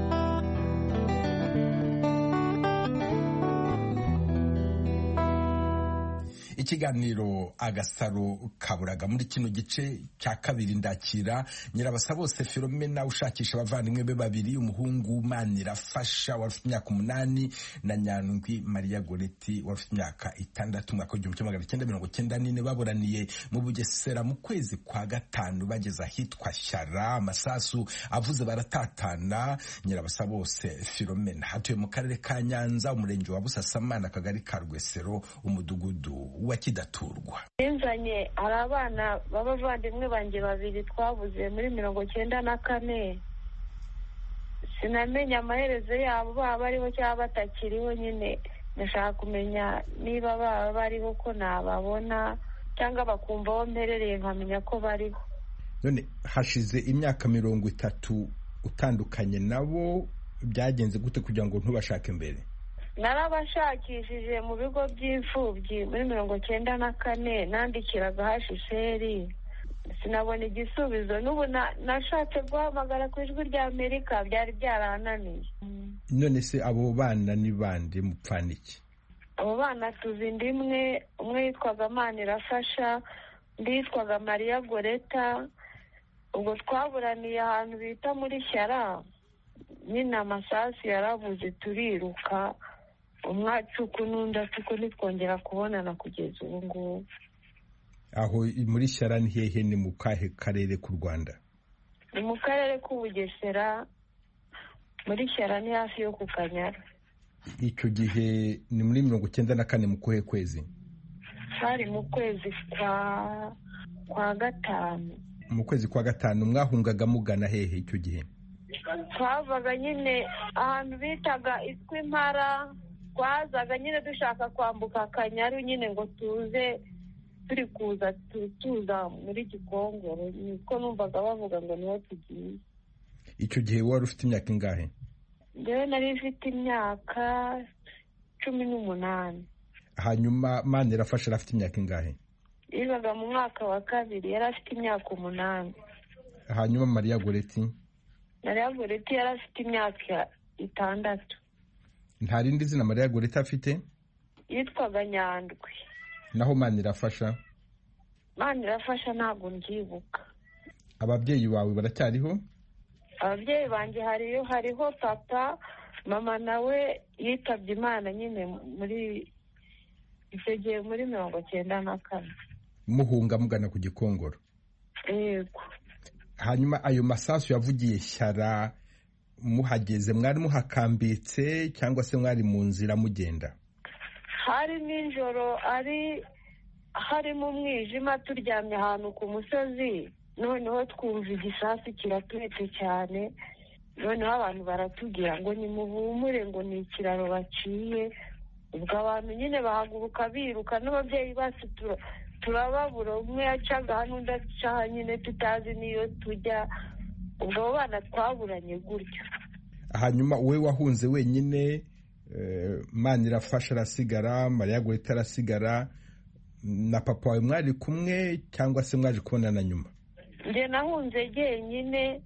A: Ikiganiro Agasaro Kaburaga. Muri kino gice cya kabiri ndakira Nyirabasabose Philomena ushakisha abavandimwe be babiri, umuhungu Manirafasha wari ufite imyaka 8 na Nyandwi Maria Goreti wari ufite imyaka 6 mu mwaka wa 1994. Baburaniye mu Bugesera mu kwezi kwa 5 bageze ahitwa Shyara, amasasu avuze baratatana. Nyirabasabose Philomena hatuye mu karere ka Nyanza, umurenge wa Busasamana, akagari ka Rwesero, umudugudu wa Kidaturwa.
I: Nzanye hari abana b'abavandimwe banjye babiri twabuze muri 1994. Sinamenya amaherezo yabo, baba bariho cyangwa batakiriho. Nyine nashaka kumenya niba baba bariho ko nababona cyangwa bakumva aho mperereye nkamenya ko bariho.
A: None hashize imyaka 30 utandukanye nabo, byagenze gute kugira ngo ntubashake mbere?
I: Narabashakishije mu bigo by'imfubyi muri 1994, nandikiraga hashisheri sinabona igisubizo. N'ubu nashatse guhamagara ku Ijwi rya Amerika, byari byarananiye.
A: None se abo bana ni bande, mupfaniki?
I: Abo bana tuzi ndimwe, umwe yitwaga Manirafasha, undi yitwaga Maria Goreta. Ubwo twaburaniye ahantu bita muri Shyara, nyine amasasu yaravuze turiruka, umwacuku n'undi acuku, ntitwongera kubonana kugeza ubu ngubu.
A: Aho muri Shyara ni hehe? Ni mu kahe karere k'u Rwanda?
I: Ni mu karere k'Ubugesera, muri Shyara ni hafi yo ku Kanyaru.
A: Icyo gihe ni muri 1994 mu kuhe kwezi?
I: Hari mu kwezi kwa 5.
A: Mu kwezi kwa 5 mwahungaga mugana hehe icyo gihe?
I: Twavaga nyine ahantu bitaga Impara, twazaga nyine dushaka kwambuka Akanyaru nyine ngo tuze turi kuza tuza muri Gikongoro, niko numvaga bavuga ngo niho tugiye.
A: Icyo gihe wari ufite imyaka ingahe?
I: Ndewe nari mfite imyaka 18.
A: Hanyuma Manirafasha afite imyaka ingahe?
I: yigaga mu mwaka wa 2, yari afite imyaka 8.
A: hanyuma Mariya Goreti
I: yari afite imyaka 6.
A: nta rindi zina Mariya Goreti afite?
I: Yitwaga Nyandwi.
A: naho Manirafasha
I: ntabwo mbyibuka.
A: ababyeyi bawe baracyariho?
I: Ababyeyi banjye hariho papa, mama nawe yitabye Imana nyine muri icyo gihe muri 1994.
A: muhunga mugana ku Gikongoro?
I: Yego.
A: hanyuma ayo masasu yavugiye Shyara muhageze mwari muhakambitse cyangwa se mwari mu nzira mugenda?
I: Hari nijoro, hari mu mwijima, turyamye ahantu ku musozi, noneho twumva igisasu kiratwitse cyane, noneho abantu baratubwira ngo nimuhumure ngo ni ikiraro baciye. ubwo abantu nyine bahaguruka biruka, n'ababyeyi bacu turababura, umwe yacaga hano undi aca nyine tutazi niyo tujya. ubwo abo bana twaburanye gutyo.
A: hanyuma wowe wahunze wenyine, Manirafasha arasigara, Mariya Goreti arasigara, na papa wawe mwari kumwe cyangwa se mwaje kubonana nyuma?
I: njye nahunze jyenyine,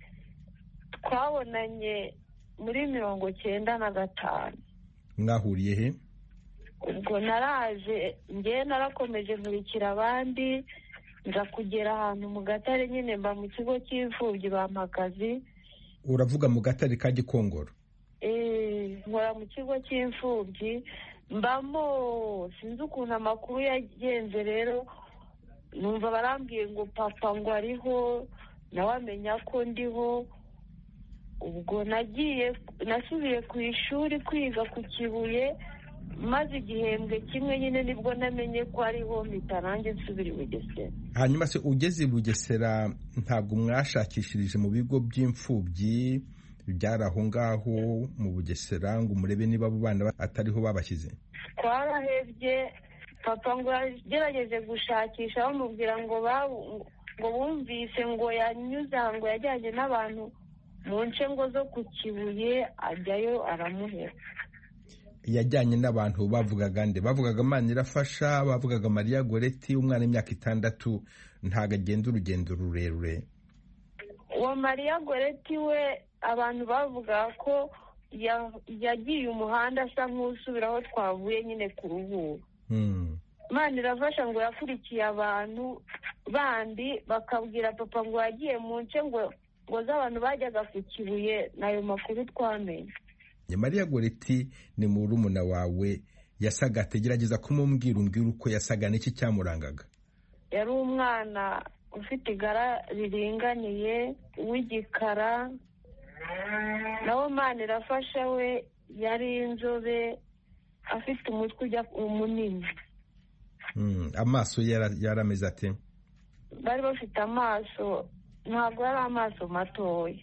I: twabonanye muri 1995.
A: mwahuriye he?
I: ubwo naraje, njye narakomeje nkurikira abandi, nza kugera ahantu mu Gatare nyine, mba mu kigo cy'imfubyi bampagazi.
A: uravuga mu Gatare ka Gikongoro?
I: nkora mu kigo cy'imfubyi mbamo. sinzi ukuntu amakuru yagenze rero, numva barambwiye ngo papa ngo ariho, nawe amenya ko ndiho. ubwo nasubiye ku ishuri kwiga ku Kibuye, maze igihembwe kimwe nyine nibwo namenye ko ariho, mpita nanjye nsubira i Bugesera.
A: hanyuma se ugeze i Bugesera ntabwo mwashakishirije mu bigo by'imfubyi byari aho ngaho mu Bugesera ngo murebe niba abo bana atariho babashyize?
I: twarahebye. papa ngo yagerageje gushakisha, bamubwira ngo bumvise ngo yanyuze aha, ngo yajyanye n'abantu mu nce ngo zo ku Kibuye, ajyayo aramuhera.
A: yajyanye n'abantu bavugaga nde? bavugaga Manirafasha, bavugaga Mariya Goreti, umwana w'imyaka 6 ntago agenda urugendo rurerure?
I: uwo Mariya Goreti we abantu bavuga ko yagiye umuhanda asa nk'usubira aho twavuye nyine ku Ruhuro. Manirafasha ngo yakurikiye abantu bandi, bakabwira papa ngo yagiye mu nce ngo z'abantu bajyaga ku Kibuye. n'ayo makuru twamenye.
A: Mariya Goreti ni murumuna wawe, yasaga ategerageza kumubwira uko yasaga, n'iki cyamurangaga?
I: yari umwana ufite igara riringaniye w'igikara, naho Manirafasha we yari inzobe afite umutwe ujya munini.
A: amaso yarameze ate?
I: bari bafite amaso, ntabwo yari amaso matoya.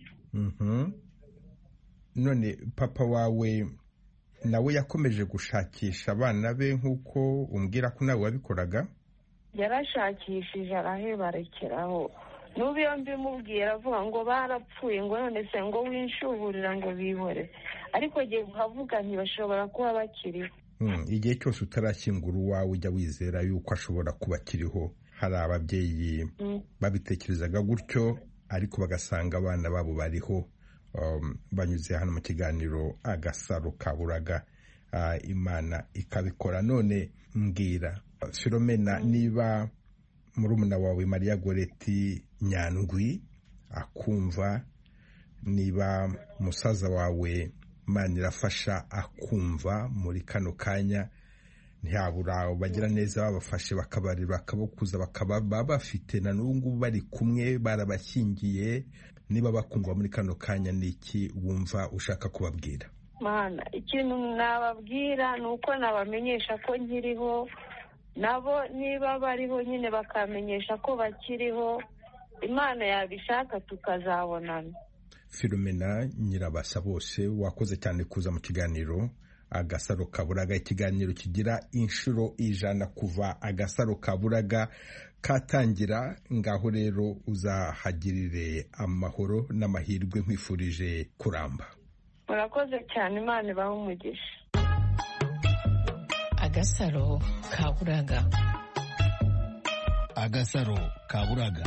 A: none papa wawe nawe yakomeje gushakisha abana be nk'uko umbwira ko nawe wabikoraga?
I: yarashakishije araheba arekeraho. n'ubu iyo mbimubwira avuga ngo barapfuye, ngo none se ngo winshuburira ngo bihore, ariko giye kuhavuga ntibashobora kuba bakiriho.
A: igihe cyose utarashyingura uwawe ujya wizera yuko ashobora kuba akiriho. hari ababyeyi babitekerezaga gutyo, ariko bagasanga abana babo bariho. banyuze hano mu kiganiro Agasaro Kaburaga, Imana ikabikora. none mbwira Philomena, niba murumuna wawe Mariya Goreti Nyandwi akumva, niba musaza wawe Manirafasha akumva muri kano kanya, ntihabura bagira neza babafashe bakabarira bakabukuza, bakaba bafite na n'ubu bari kumwe barabashyingiye. niba bakumva muri kano kanya, niki wumva ushaka kubabwira?
I: Mana, ikintu nababwira ni uko nabamenyesha ko nkiriho, nabo niba bariho nyine bakamenyesha ko bakiriho, Imana yabishaka tukazabonana.
A: Philomena Nyirabasa bose, wakoze cyane kuza mu kiganiro Agasaro Kaburaga, ikiganiro kigira inshuro 100 kuva Agasaro Kaburaga katangira. ngaho rero uzahagirire amahoro n'amahirwe, nkwifurije kuramba.
I: murakoze cyane, Imana ibahe umugisha.
J: Agasaro Kaburaga. agasaro kaburaga.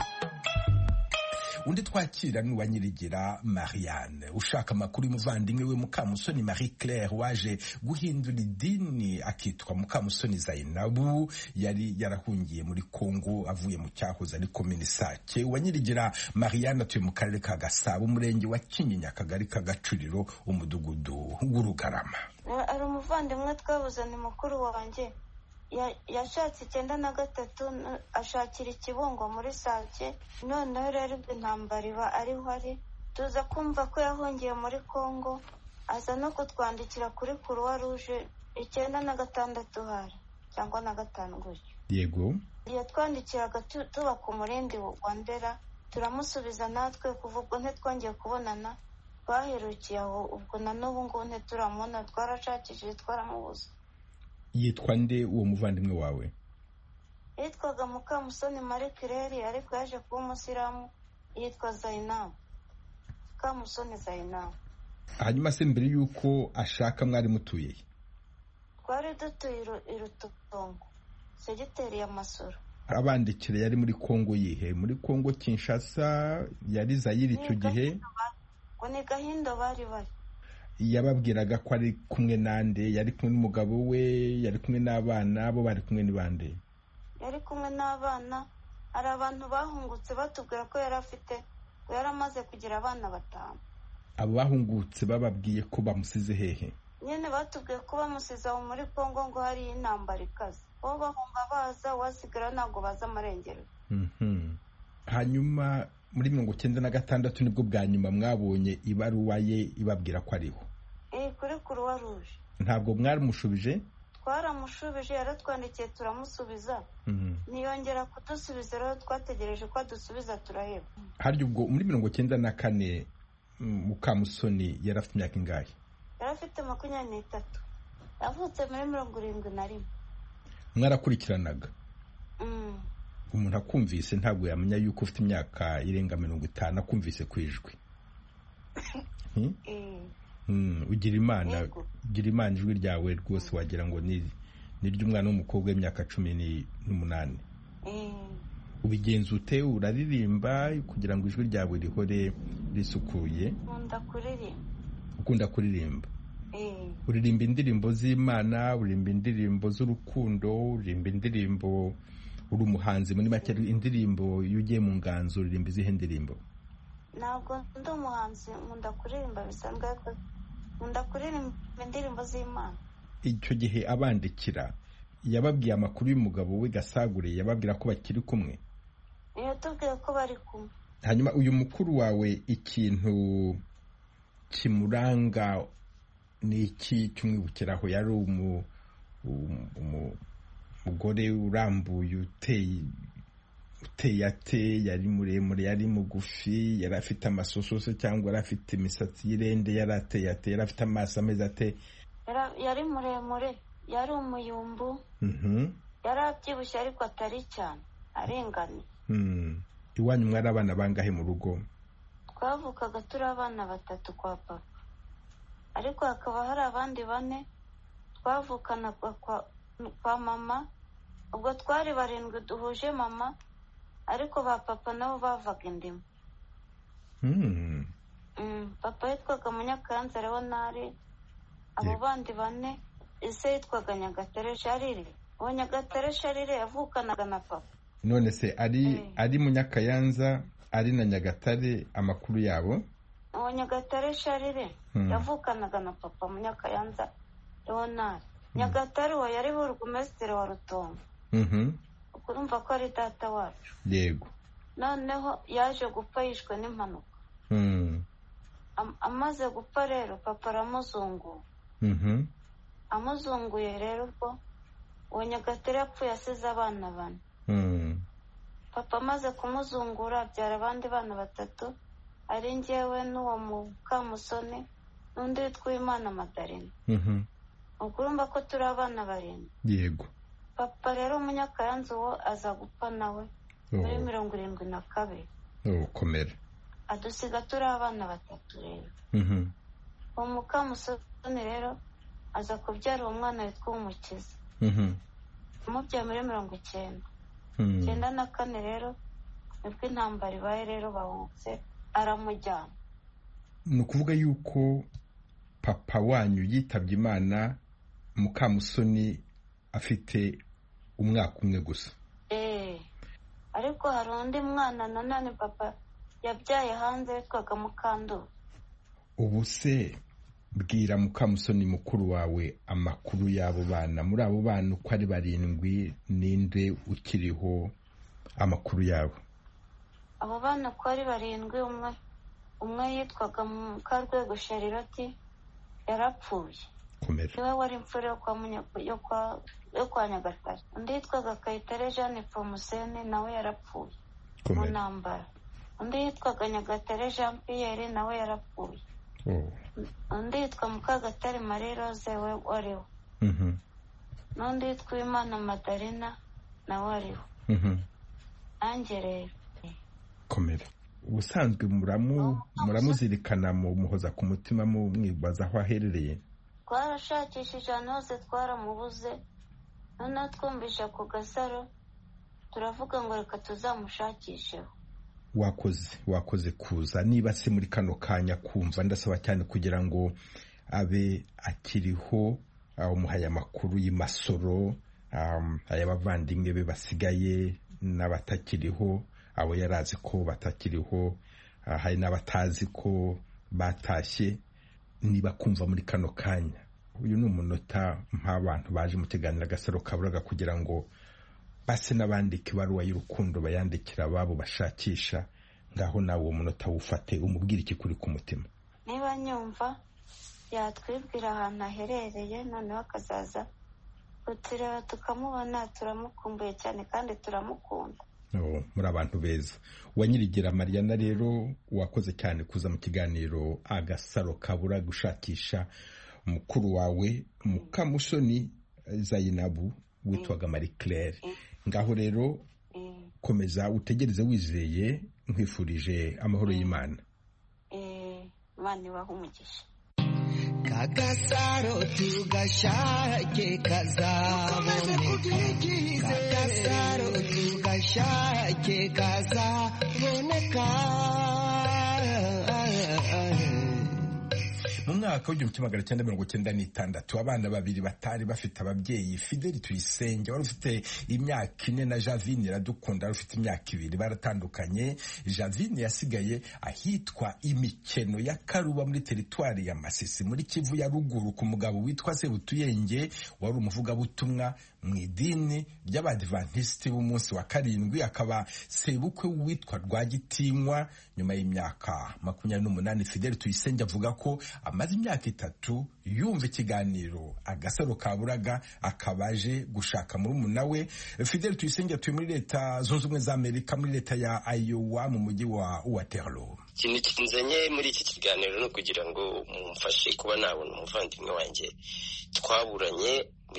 A: undi twakira ni uwanyirigira Marianne ushaka amakuru y'umuvandimwe we Mukamusoni Marie Claire waje guhindura idini akitwa Mukamusoni Zainabu yari yarahungiye muri Kongo avuye mu cyahoze ari komini Sake. Uwanyirigira Marianne atuye mu karere ka Gasabo umurenge wa Kinyinya akagari ka Gacuriro umudugudu w'Urugarama.
K: Ari umuvandimwe twabuze ni mukuru wanjye yashatse 93 ashakira ikibungo muri Sake, noneho rero intambara iba ariho ari tuza kumva ko yahungiye muri Kongo aza no kutwandikira kuri Croix Rouge 96 hari cyangwa na 5 gutyo.
A: Yego
K: yatwandikiraga tuba ku murindi wa Ndera turamusubiza natwe kuva ubwo ntitwongeye kubonana twaherukiye aho ubwo na n'ubu ngo ntituramubona twarashakishije twaramubuze.
A: Yitwa nde uwo muvandimwe wawe?
K: Yitwaga Mukamusoni Marie Claire ariko yaje kuba umusiramu yitwa Zainabu. Mukamusoni Zainabu.
A: Hanyuma se mbere yuko ashaka mwari mutuye?
K: Twari dutuye Irutongo segiteri ya Masoro.
A: Abandikire yari muri Kongo yihe? Muri Kongo Kinshasa yari Zaire icyo gihe?
K: Ngo ni Gahindo bari.
A: Yababwiraga ko ari kumwe nande? Yari kumwe n'umugabo we? Yari kumwe n'abana? Bo bari kumwe n'ibande?
K: Yari kumwe n'abana. Hari abantu bahungutse batubwira ko yari amaze kugira abana 5.
A: Abo bahungutse bababwiye ko bamusize hehe?
K: Nyene batubwiye ko bamusize aho muri Kongo ngo hari intambara ikaze. Bo bahunga baza wasigara ntago baza amarengero.
A: Hanyuma muri 96 nibwo bwa nyuma mwabonye ibaruwa ye ibabwira ko ariho?
K: Kuri Croix Rouge.
A: Ntabwo mwaramushubije?
K: Twaramushubije yaratwandikiye turamusubiza. Niyongera kudusubiza rero twategereje ko adusubiza turaheba.
A: Harya ubwo muri 94 Mukamusoni yarafite imyaka ingahe?
K: Yarafite 23. Yavutse muri 71.
A: Mwarakurikiranaga? Umuntu akumvise ntabwo yamenya yuko ufite imyaka irenga 50 akumvise kwijwi. Ugira Imana ijwi ryawe rwose wagira ngo ni ry'umwana w'umukobwa w'imyaka 18. Ubigenza ute? Uraririmba kugira ngo ijwi ryawe rihore risukuye? Ukunda kuririmba? Uririmba indirimbo z'Imana, uririmba indirimbo z'urukundo, uririmba indirimbo uri umuhanzi muri make indirimbo yugiye mu nganzo uririmba izihe ndirimbo?
K: Ntabwo ndi umuhanzi nkunda kuririmba bisanzwe ko nkunda kuririmba indirimbo z'Imana.
A: Icyo gihe abandikira yababwiye amakuru y'umugabo we Gasagure yababwira ko bakiri kumwe?
K: Yatubwiye ko bari kumwe.
A: Hanyuma uyu mukuru wawe ikintu kimuranga ni iki cyumwibukiraho? Yari umugore urambuye uteye ate? Yari muremure? Yari mugufi? Yari afite amasosose cyangwa yari afite imisatsi y'irende? Yari ateye ate? Yari afite amaso ameze ate?
K: Yari muremure, yari umuyumbu. Yari abyibushye ariko atari cyane, arenganye.
A: Iwanyu mwari abana bangahe mu rugo?
K: Twavukaga turi abana 3 kwa papa, ariko hakaba hari abandi 4 twavukana kwa mama. Ubwo twari 7 duhuje mama, ariko ba papa nabo bavaga indimo. Papa yitwaga Munyakayanza Leonard, abo bandi 4 ise yitwaga Nyagatare Charire. Uwo Nyagatare Charire yavukanaga na papa.
A: None se ari Munyakayanza ari na Nyagatare amakuru yabo?
K: Uwo Nyagatare Charire yavukanaga na papa Munyakayanza Leonard. Nyagatare we yari burugumesitiri wa Rutongo. Urumva ko ari data wacu.
A: Yego.
K: Noneho yaje gupfa yishwe n'impanuka. Amaze gupfa rero papa aramuzungura. Amuzunguye rero ubwo uwo Nyagatare yapfuye asize abana 4. Papa amaze kumuzungura abyara abandi bana 3 ari njyewe n'uwo Mukamusoni n'undi witwa Imana Madarina. Ubwo urumva ko turi abana 7.
A: Yego.
K: Papa rero Munyakayanza uwo aza gupfa nawe muri 72.
A: Komera.
K: Adusiga turi abana 3 rero. Uwo Mukamusoni rero aza kubyara uwo mwana witwa Umukiza. Umubyaye muri 90. 94 rero nibwo intambara ibaye rero bahutse aramujyana.
A: ni ukuvuga yuko papa wanyu yitabye Imana Mukamusoni afite umwaka umwe gusa.
K: Ariko hari undi mwana nanone papa yabyaye hanze witwaga Mukanduru.
A: Ubu se bwira Mukamusoni mukuru wawe amakuru y'abo bana, muri abo bana uko ari 7 ninde ukiriho amakuru yabo?
K: Abo bana uko ari 7 umwe yitwaga Mukarwego Charlotte yarapfuye. Niwe wari imfura yo kwa Nyagatare. Undi yitwaga Kayitare Jeanne Pomusene nawe yarapfuye mu ntambara. Undi yitwaga Nyagatare Jean Pierre nawe yarapfuye. Undi yitwa Mukagatare Marie Rose we wariho. N'undi yitwa Imana Madalena nawe wariho. Nanjye rero
A: komera. Ubusanzwe muramuzirikana mu muhoza ku mutima mu mwibaza aho aherereye?
K: Twarashakishije ahantu hose twaramubuze, noneho twumvisha ku Gasaro turavuga ngo reka tuzamushakisheho.
A: Wakoze kuza. Niba se muri kano kanya kumva ndasaba cyane kugira ngo abe akiriho umuhaye amakuru y'Imasoro, ay'abavandimwe be basigaye n'abatakiriho, abo yarazi ko batakiriho, hari n'abatazi ko batashye. Niba kumva muri kano kanya, uyu ni umunota nk'abantu baje mu kiganiro Agasaro Kaburaga kugira ngo base n'abandika ibaruwa y'urukundo bayandikira ababo bashakisha, ngaho nawe uwo munota wufate umubwire ikikuri ku mutima.
K: Niba nyumva yatwibwira ahantu aherereye, noneho akazaza kutureba tukamubona. Turamukumbuye cyane kandi turamukunda.
A: Muri abantu beza. Wanyirigira Mariana rero wakoze cyane kuza mu kiganiro Agasaro Kaburaga gushakisha mukuru wawe Mukamusoni Zainabu witwaga Marie Claire. Ngaho rero komeza utegereze wizeye, nkwifurije amahoro y'Imana.
K: Imana ibahe umugisha.
B: Kagasaro tugashake kazaboneka, Kagasaro tugashake kazaboneka.
A: Mu mwaka w'1996 abana 2 batari bafite ababyeyi, Fideli Tuyisenge wari ufite imyaka 4 na Javine Iradukunda wari ufite imyaka 2 baratandukanye. Javine yasigaye ahitwa Imikeno ya Karuba muri teritwari ya Masisi muri Kivu ya ruguru ku mugabo witwa Sebutuyenge wari umuvugabutumwa mu idini ry'Abadiventisti b'umunsi wa 7, akaba sebukwe witwa Rwagitinywa. Nyuma y'imyaka 28 Fideli Tuyisenge avuga ko amaze imyaka 3 yumva ikiganiro Agasaro Kaburaga, akabaje gushaka murumuna we. Fideli Tuyisenge atuye muri Leta Zunze Ubumwe za Amerika muri leta ya Iowa mu mujyi wa Waterloo.
L: Ikintu kinzanye muri iki kiganiro no kugira ngo mumfashe kuba nabona umuvandimwe wanjye twaburanye mu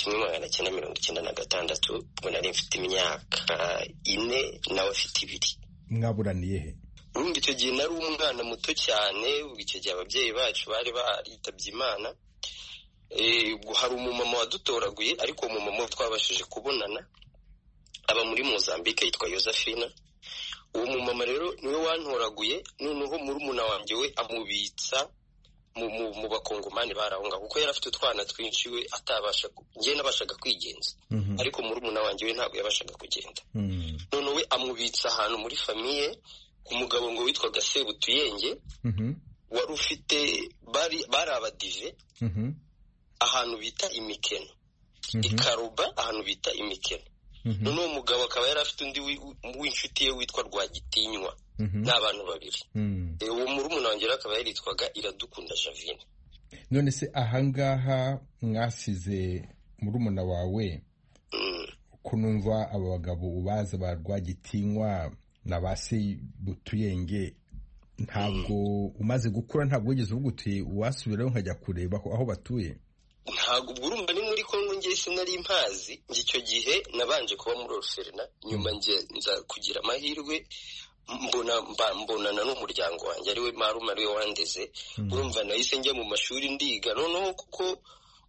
L: 1996 ubwo nari mfite imyaka 4 nawe afite 2.
A: Mwaburaniye he?
L: Urumva icyo gihe nari umwana muto cyane, icyo gihe ababyeyi bacu bari baritabye Imana. Hari umumama wadutoraguye, ariko umumama twabashije kubonana aba muri Mozambique yitwa Josephine. Uwo mumama rero niwe wantoraguye, noneho murumuna wanjye we amubitsa mu bakongomani barahonga kuko yari afite utwana twinshi we atabasha, ngiye nabashaga kwigenza, ariko murumuna wanjye we ntabwo yabashaga kugenda. Noneho we amubitsa ahantu muri famiye ku mugabo ngo witwaga Sebutuyenge wari ufite bari abadive ahantu bita Imikeno, Ikaruba ahantu bita Imikeno. Noneho umugabo akaba yari afite undi w'inshuti ye witwa Rwagitinywa n'abantu 2. Uwo murumuna wanjye akaba yaritwaga Iradukunda Javine.
A: None se ahangaha mwasize murumuna wawe, kunumva aba bagabo ubaza ba Rwagitinywa na ba Sebutuyenge, ntabwo umaze gukura ntabwo wigeze uvuga uti wasubirayo nkajya kureba aho batuye?
L: Ntabwo urumva ni muri Kongo, ngiye sinari impazi. Icyo gihe nabanje kuba muri Orphelina, nyuma nza kugira amahirwe mbonana n'umuryango wanjye ariwe marume ariwe wandeze. Urumva nahise njya mu mashuri ndiga, noneho kuko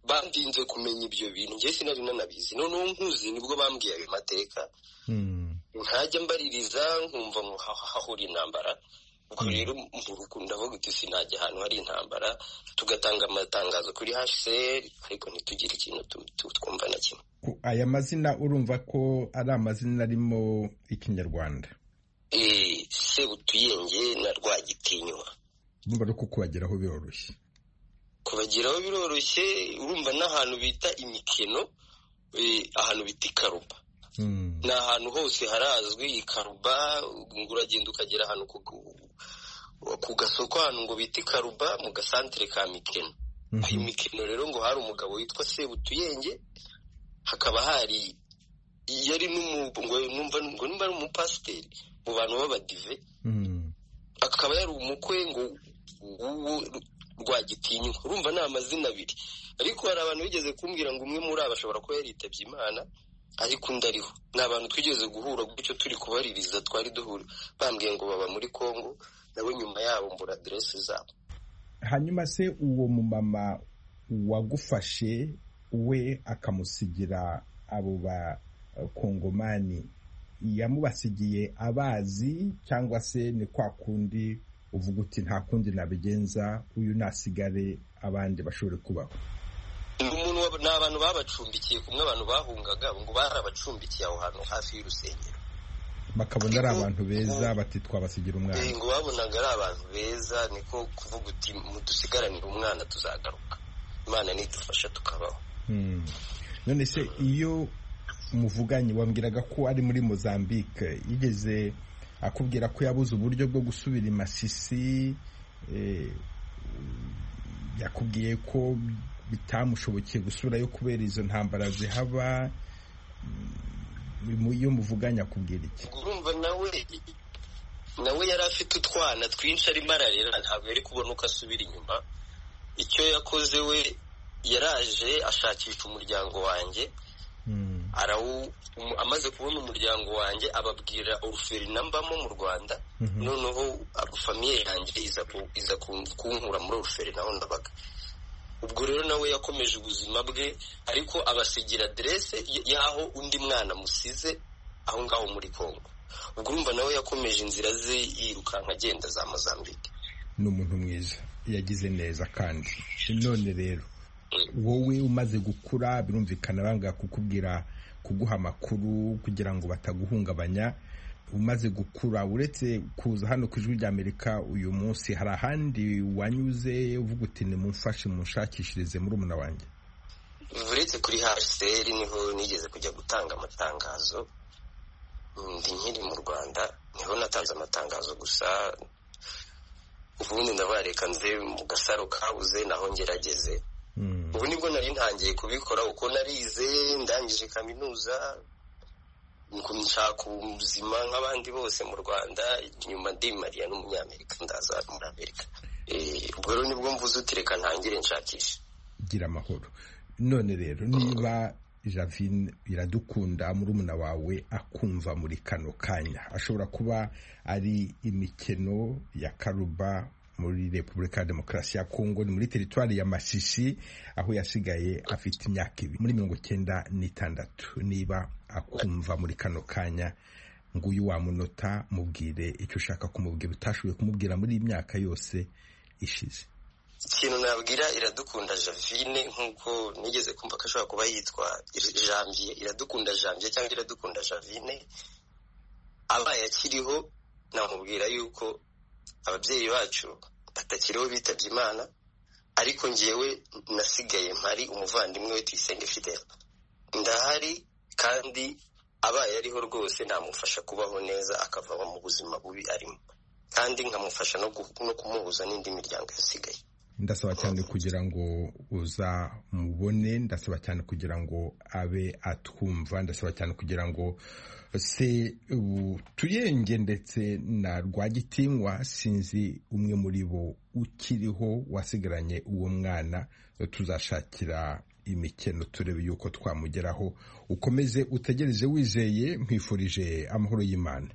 L: bandinze kumenya ibyo bintu njye sinari nanabizi noneho nkuzi nibwo bambwiye ayo mateka ntajya mbaririza nkumva ngo hahura intambara ubwo rero mu rukundo ndavuga uti sinajya ahantu hari intambara tugatanga amatangazo kuri HCR ariko ntitugire ikintu twumva na kimwe.
A: Aya mazina urumva ko ari amazina arimo ikinyarwanda?
L: Sebutuyenge na Rwagitinywa.
A: Urumva ko kubageraho biroroshye?
L: Kubageraho biroroshye, urumva n'ahantu bita imikeno, ahantu bita Ikaruba. Ni ahantu hose harazwi Ikaruba, uragenda ukagera ahantu ku gasoko ahantu ngo bita Ikaruba mu gasantere ka Mikeno. Aho Mikeno rero ngo hari umugabo witwa Sebutuyenge, hakaba hari yari ngo nimba ari umupasiteri mu bantu b'abadive, akaba yari umukwe ngo Rwagitinywa. Urumva ni amazina abiri, ariko hari abantu bigeze kumbwira ngo umwe muri abo ashobora kuba yaritabye Imana ariko undi ariho. Ni abantu twigeze guhura gutyo turi kubaririza, twari duhura bambwiye ngo baba muri Kongo, nabo nyuma yabo mbura aderesi zabo.
A: Hanyuma se uwo mumama wagufashe we akamusigira abo ba Kongomani yamubasigiye abazi cyangwa se ni kwa kundi uvuga uti nta kundi nabigenza uyu nasigare abandi bashobore kubaho?
L: Ni abantu babacumbikiye kumwe, abantu bahungaga ngo barabacumbikiye aho hantu hafi y'urusengero,
A: bakabona ari abantu beza bati twabasigira umwana.
L: Ngo babonaga ari abantu beza, niko kuvuga uti mudusigaranire umwana tuzagaruka, Imana nidufasha tukabaho.
A: None se iyo muvuganye wambwiraga ko ari muri Mozambique, yigeze akubwira ko yabuze uburyo bwo gusubira i Masisi, yakubwiye ko bitamushobokeye gusubirayo kubera izo ntambara zihaba, iyo muvuganye akubwira iki?
L: Urumva nawe yari afite utwana twinshi arimo ararera, ntabwo yari kubona uko asubira inyuma. Icyo yakoze we yaraje ashakisha umuryango wanjye, amaze kubona umuryango wanjye ababwira orphelinat mbamo mu Rwanda, noneho famiye yanjye iza kunkura muri orphelinat aho ndabaga. Ubwo rero nawe yakomeje ubuzima bwe, ariko abasigira aderese y'aho undi mwana musize aho ngaho muri Kongo. Ubwo urumva nawe yakomeje inzira ze yirukanka agenda za Mozambique.
A: Ni umuntu mwiza, yagize neza. Kandi none rero wowe umaze gukura, birumvikana banga kukubwira kuguha amakuru kugira ngo bataguhungabanya. Umaze gukura, uretse kuza hano ku Ijwi ry'Amerika uyu munsi, hari ahandi wanyuze uvuga uti nimumfashe munshakishirize murumuna wanjye?
L: Uretse kuri HCR niho nigeze kujya gutanga amatangazo, ndi nkiri mu Rwanda niho natanze amatangazo gusa. Ubundi ndabareka nze mu Gasaro kabuze naho ngerageze. Ubu nibwo nari ntangiye kubikora, uko narize ndangije kaminuza nshaka ubuzima nk'abandi bose mu Rwanda, nyuma ndimariya n'umunyamerika ndaza muri Amerika. Ubwo rero nibwo mvuze uti reka ntangire nshakisha.
A: Gira amahoro. None rero niba Javine Iradukunda murumuna wawe akumva muri kano kanya, ashobora kuba ari imikeno ya Karuba muri Repubulika ya Demokarasi ya Kongo, ni muri teritwari ya Masisi, aho yasigaye afite imyaka 96. Niba akumva muri kano kanya, nguyu wa munota mubwire icyo ushaka kumubwira utashoboye kumubwira muri imyaka yose ishize.
L: Ikintu nabwira Iradukunda Javine, nkuko nigeze kumva ko ashobora kuba yitwa Janvier, Iradukunda Janvier cyangwa Iradukunda Javine, abaye akiriho, namubwira yuko ababyeyi bacu batakiriho bitabye Imana, ariko njyewe nasigaye mpari, umuvandimwe we Tuyisenge Fidel ndahari, kandi abaye ariho rwose namufasha kubaho neza akava mu buzima bubi arimo, kandi nkamufasha no kumuhuza n'indi miryango yasigaye.
A: Ndasaba cyane kugira ngo uza mubone, ndasaba cyane kugira ngo abe atwumva, ndasaba cyane kugira ngo se Tuyenge ndetse na Rwagitinywa, sinzi umwe muri bo ukiriho wasigaranye uwo mwana, tuzashakira imikeno turebe yuko twamugeraho. Ukomeze utegereze wizeye, nkwifurije amahoro y'Imana.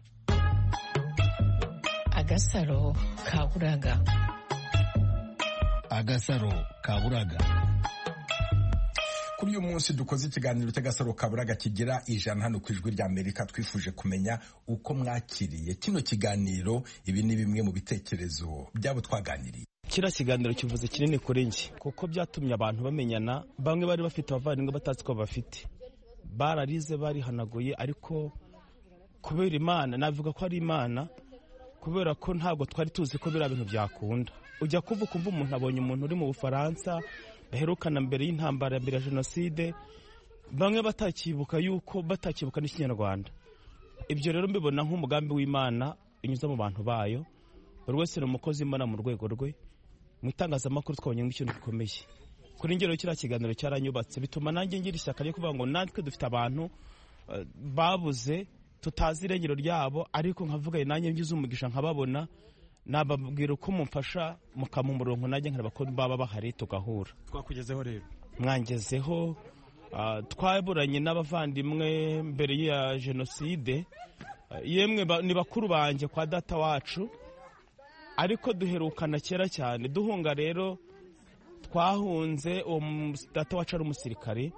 M: Agasaro kaburaga.
J: Agasaro kaburaga.
A: kuri uyu munsi dukoze ikiganiro cy'agasaro kaburaga kigira ijana hano ku ijwi ry'Amerika. Twifuje kumenya uko mwakiriye kino kiganiro. Ibi ni bimwe mu bitekerezo byabo twaganiriye.
M: Kira kiganiro kivuze kinini kuri njye kuko byatumye abantu bamenyana. Bamwe bari bafite abavandimwe batazi ko bafite, bararize barihanaguye, ariko kubera Imana, navuga ko ari Imana, kubera ko ntabwo twari tuzi ko biriya bintu byakunda. Ujya kumva umuntu abonye umuntu uri mu Bufaransa baherukana mbere y'intambara ya mbere ya Jenoside, bamwe batakibuka n'ikinyarwanda. Ibyo rero mbibona nk'umugambi w'Imana unyuze mu bantu bayo. Buri wese ni umukozi w'Imana mu rwego rwe. Mu itangazamakuru twabonye ikintu gikomeye. Kuri ngero kiriya kiganiro cyaranyubatse, bituma nanjye ngira ishyaka ryo kuvuga ngo natwe dufite abantu babuze tutazi irengero ryabo, ariko nkavuga nanjye ngize umugisha nkababona, nababwira uko mumfasha mukamu murongo nanjye nkareba ko baba bahari tugahura.
N: Twakugezeho rero,
M: mwangezeho. Twaburanye n'abavandimwe mbere ya Jenoside, yemwe ni bakuru banjye kwa data wacu, ariko duherukana kera cyane. Duhunga rero twahunze uwo data wacu ari umusirikare,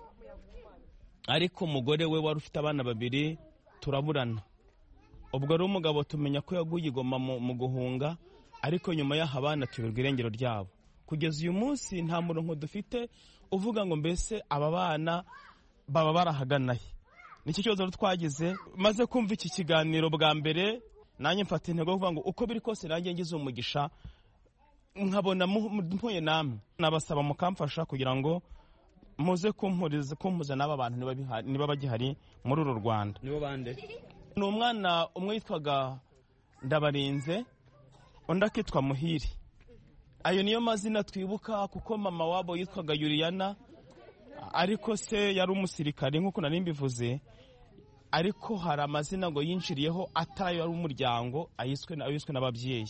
M: ariko umugore we wari ufite abana babiri turaburana. Ubwo rero umugabo tumenya ko yaguye igoma mu guhunga, ariko nyuma y'aho abana tuberwa irengero ryabo. Kugeza uyu munsi nta murongo dufite uvuga ngo mbese aba bana baba barahaganaye. Nicyo kibazo twagize. Maze kumva iki kiganiro bwa mbere, nanjye mfata intego kuvuga ngo uko biri kose nanjye ngize umugisha nkabona mpuye namwe, nabasaba mukamfasha kugira ngo muze kumpuza n'aba bantu niba bagihari muri uru Rwanda.
N: Nibo bande?
M: Ni umwana umwe yitwaga Ndabarinze, undi akitwa Muhire. Ayo niyo mazina twibuka kuko mama wabo yitwaga Yuriyana, ariko se yari umusirikare nk'uko nari mbivuze. Ariko hari amazina ngo yinjiriyeho atayo ari umuryango, ayiswe n'ababyeyi.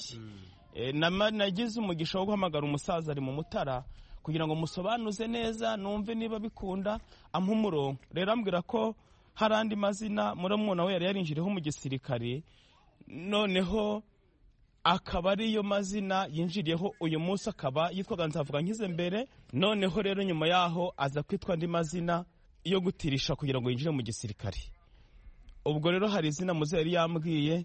M: Nagize umugisha wo guhamagara umusaza ari mu Mutara kugira ngo musobanuze neza numve niba bikunda ampa umurongo. Rero ambwira ko hari andi mazina muramubona we yari yarinjiriyeho mu gisirikare, noneho akaba ariyo mazina yinjiriyeho uyu munsi, akaba yitwaga Nzavuga Nkize mbere. Noneho rero nyuma yaho aza kwitwa andi mazina yo gutirisha kugira ngo yinjire mu gisirikare. Ubwo rero hari izina muze yari yambwiye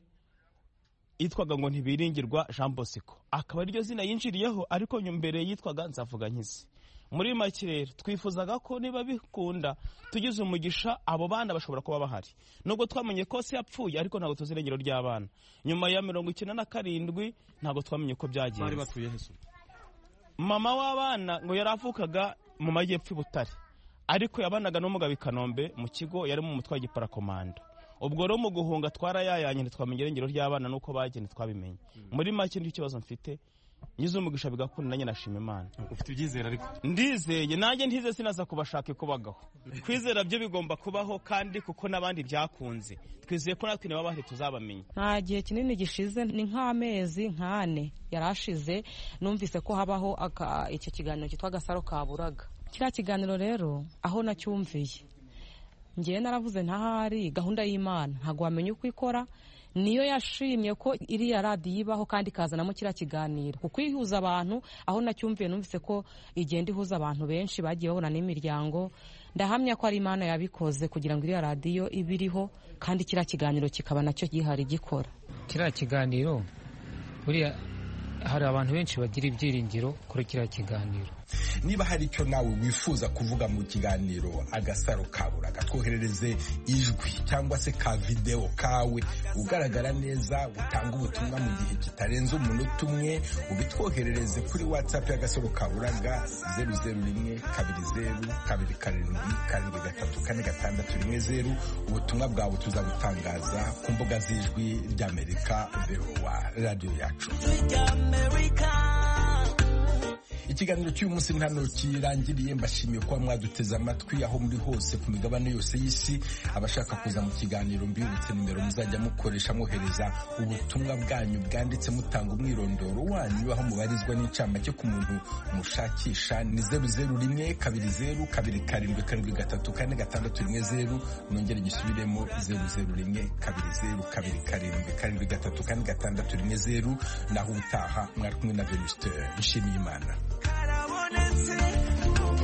M: yitwaga ngo Ntibiringirwa Jean Bosco, akaba ariryo zina yinjiriyeho, ariko mbere yitwaga Nzavuga Nkize. Muri make rero twifuzaga ko niba bikunda tugize umugisha abo bana bashobora kuba bahari, nubwo twamenye ko se yapfuye, ariko ntabwo tuzi irengero ry'abana. Nyuma ya 97 ntabwo twamenye ko byagenze.
N: Bari batuye Yesu.
M: Mama w'abana ngo yaravukaga mu Majyepfo i Butare, ariko yabanaga n'umugabo i Kanombe mu kigo yari mu mutwe wa Giparakomando. Ubwo rero mu guhunga twarayayanye ntitwamenye irengero ry'abana nuko bagenda twabimenye. Muri make nicyo kibazo mfite, ngize umugisha bigakunda nanjye nashima Imana.
N: Ufite ibyizere ariko?
M: Ndizeye, nanjye ntize sinaza kubashaka kubagaho. Kwizera byo bigomba kubaho, kandi kuko n'abandi byakunze twizeye ko natwe bahari tuzabamenya.
G: Nta gihe kinini gishize, ni nk'amezi 4 yarashize, numvise ko habaho icyo kiganiro cyitwa Agasaro Kaburaga. Kiriya kiganiro rero aho nacyumviye, ngiye naravuze ntahari gahunda y'Imana ntago wamenye uko ikora. Niyo yashimye ko iriya radiyo ibaho kandi ikazanamo kiriya kiganiro, kuko ihuza abantu. Aho nacyumviye numvise ko igenda ihuza abantu benshi bagiye babona n'imiryango. Ndahamya ko ari Imana yabikoze kugira ngo iriya radiyo ibiriho, kandi kiriya kiganiro kikaba nacyo gihari gikora.
O: Kiriya kiganiro buriya hari abantu benshi bagira ibyiringiro kuri kiriya kiganiro.
A: Niba hari icyo nawe wifuza kuvuga mu kiganiro Agasaro Kaburaga, twoherereze ijwi cyangwa se ka video kawe ugaragara neza, utanga ubutumwa mu gihe kitarenze umunota umwe. Ubitwoherereze kuri WhatsApp y'Agasaro Kaburaga 002-207-734-610. Ubutumwa bwawe tuzabutangaza ku mbuga z'ijwi ry'Amerika, VOA radio yacu. Ikiganiro cy'uyu munsi hano kirangiriye. Mbashimiye kuba mwaduteze amatwi aho muri hose ku migabane yose y'isi. Abashaka kuza mu kiganiro mbibutse nimero muzajya mukoresha mwohereza ubutumwa bwanyu bwanditse mutanga umwirondoro wanyu aho mubarizwa n'incamake ku muntu mushakisha. Ni 001-207-734-610. Nongere gisubiremo 001-207-734-610. Naho utaha mwari kumwe na Venuste Nshimiyimana.
B: Karabonetse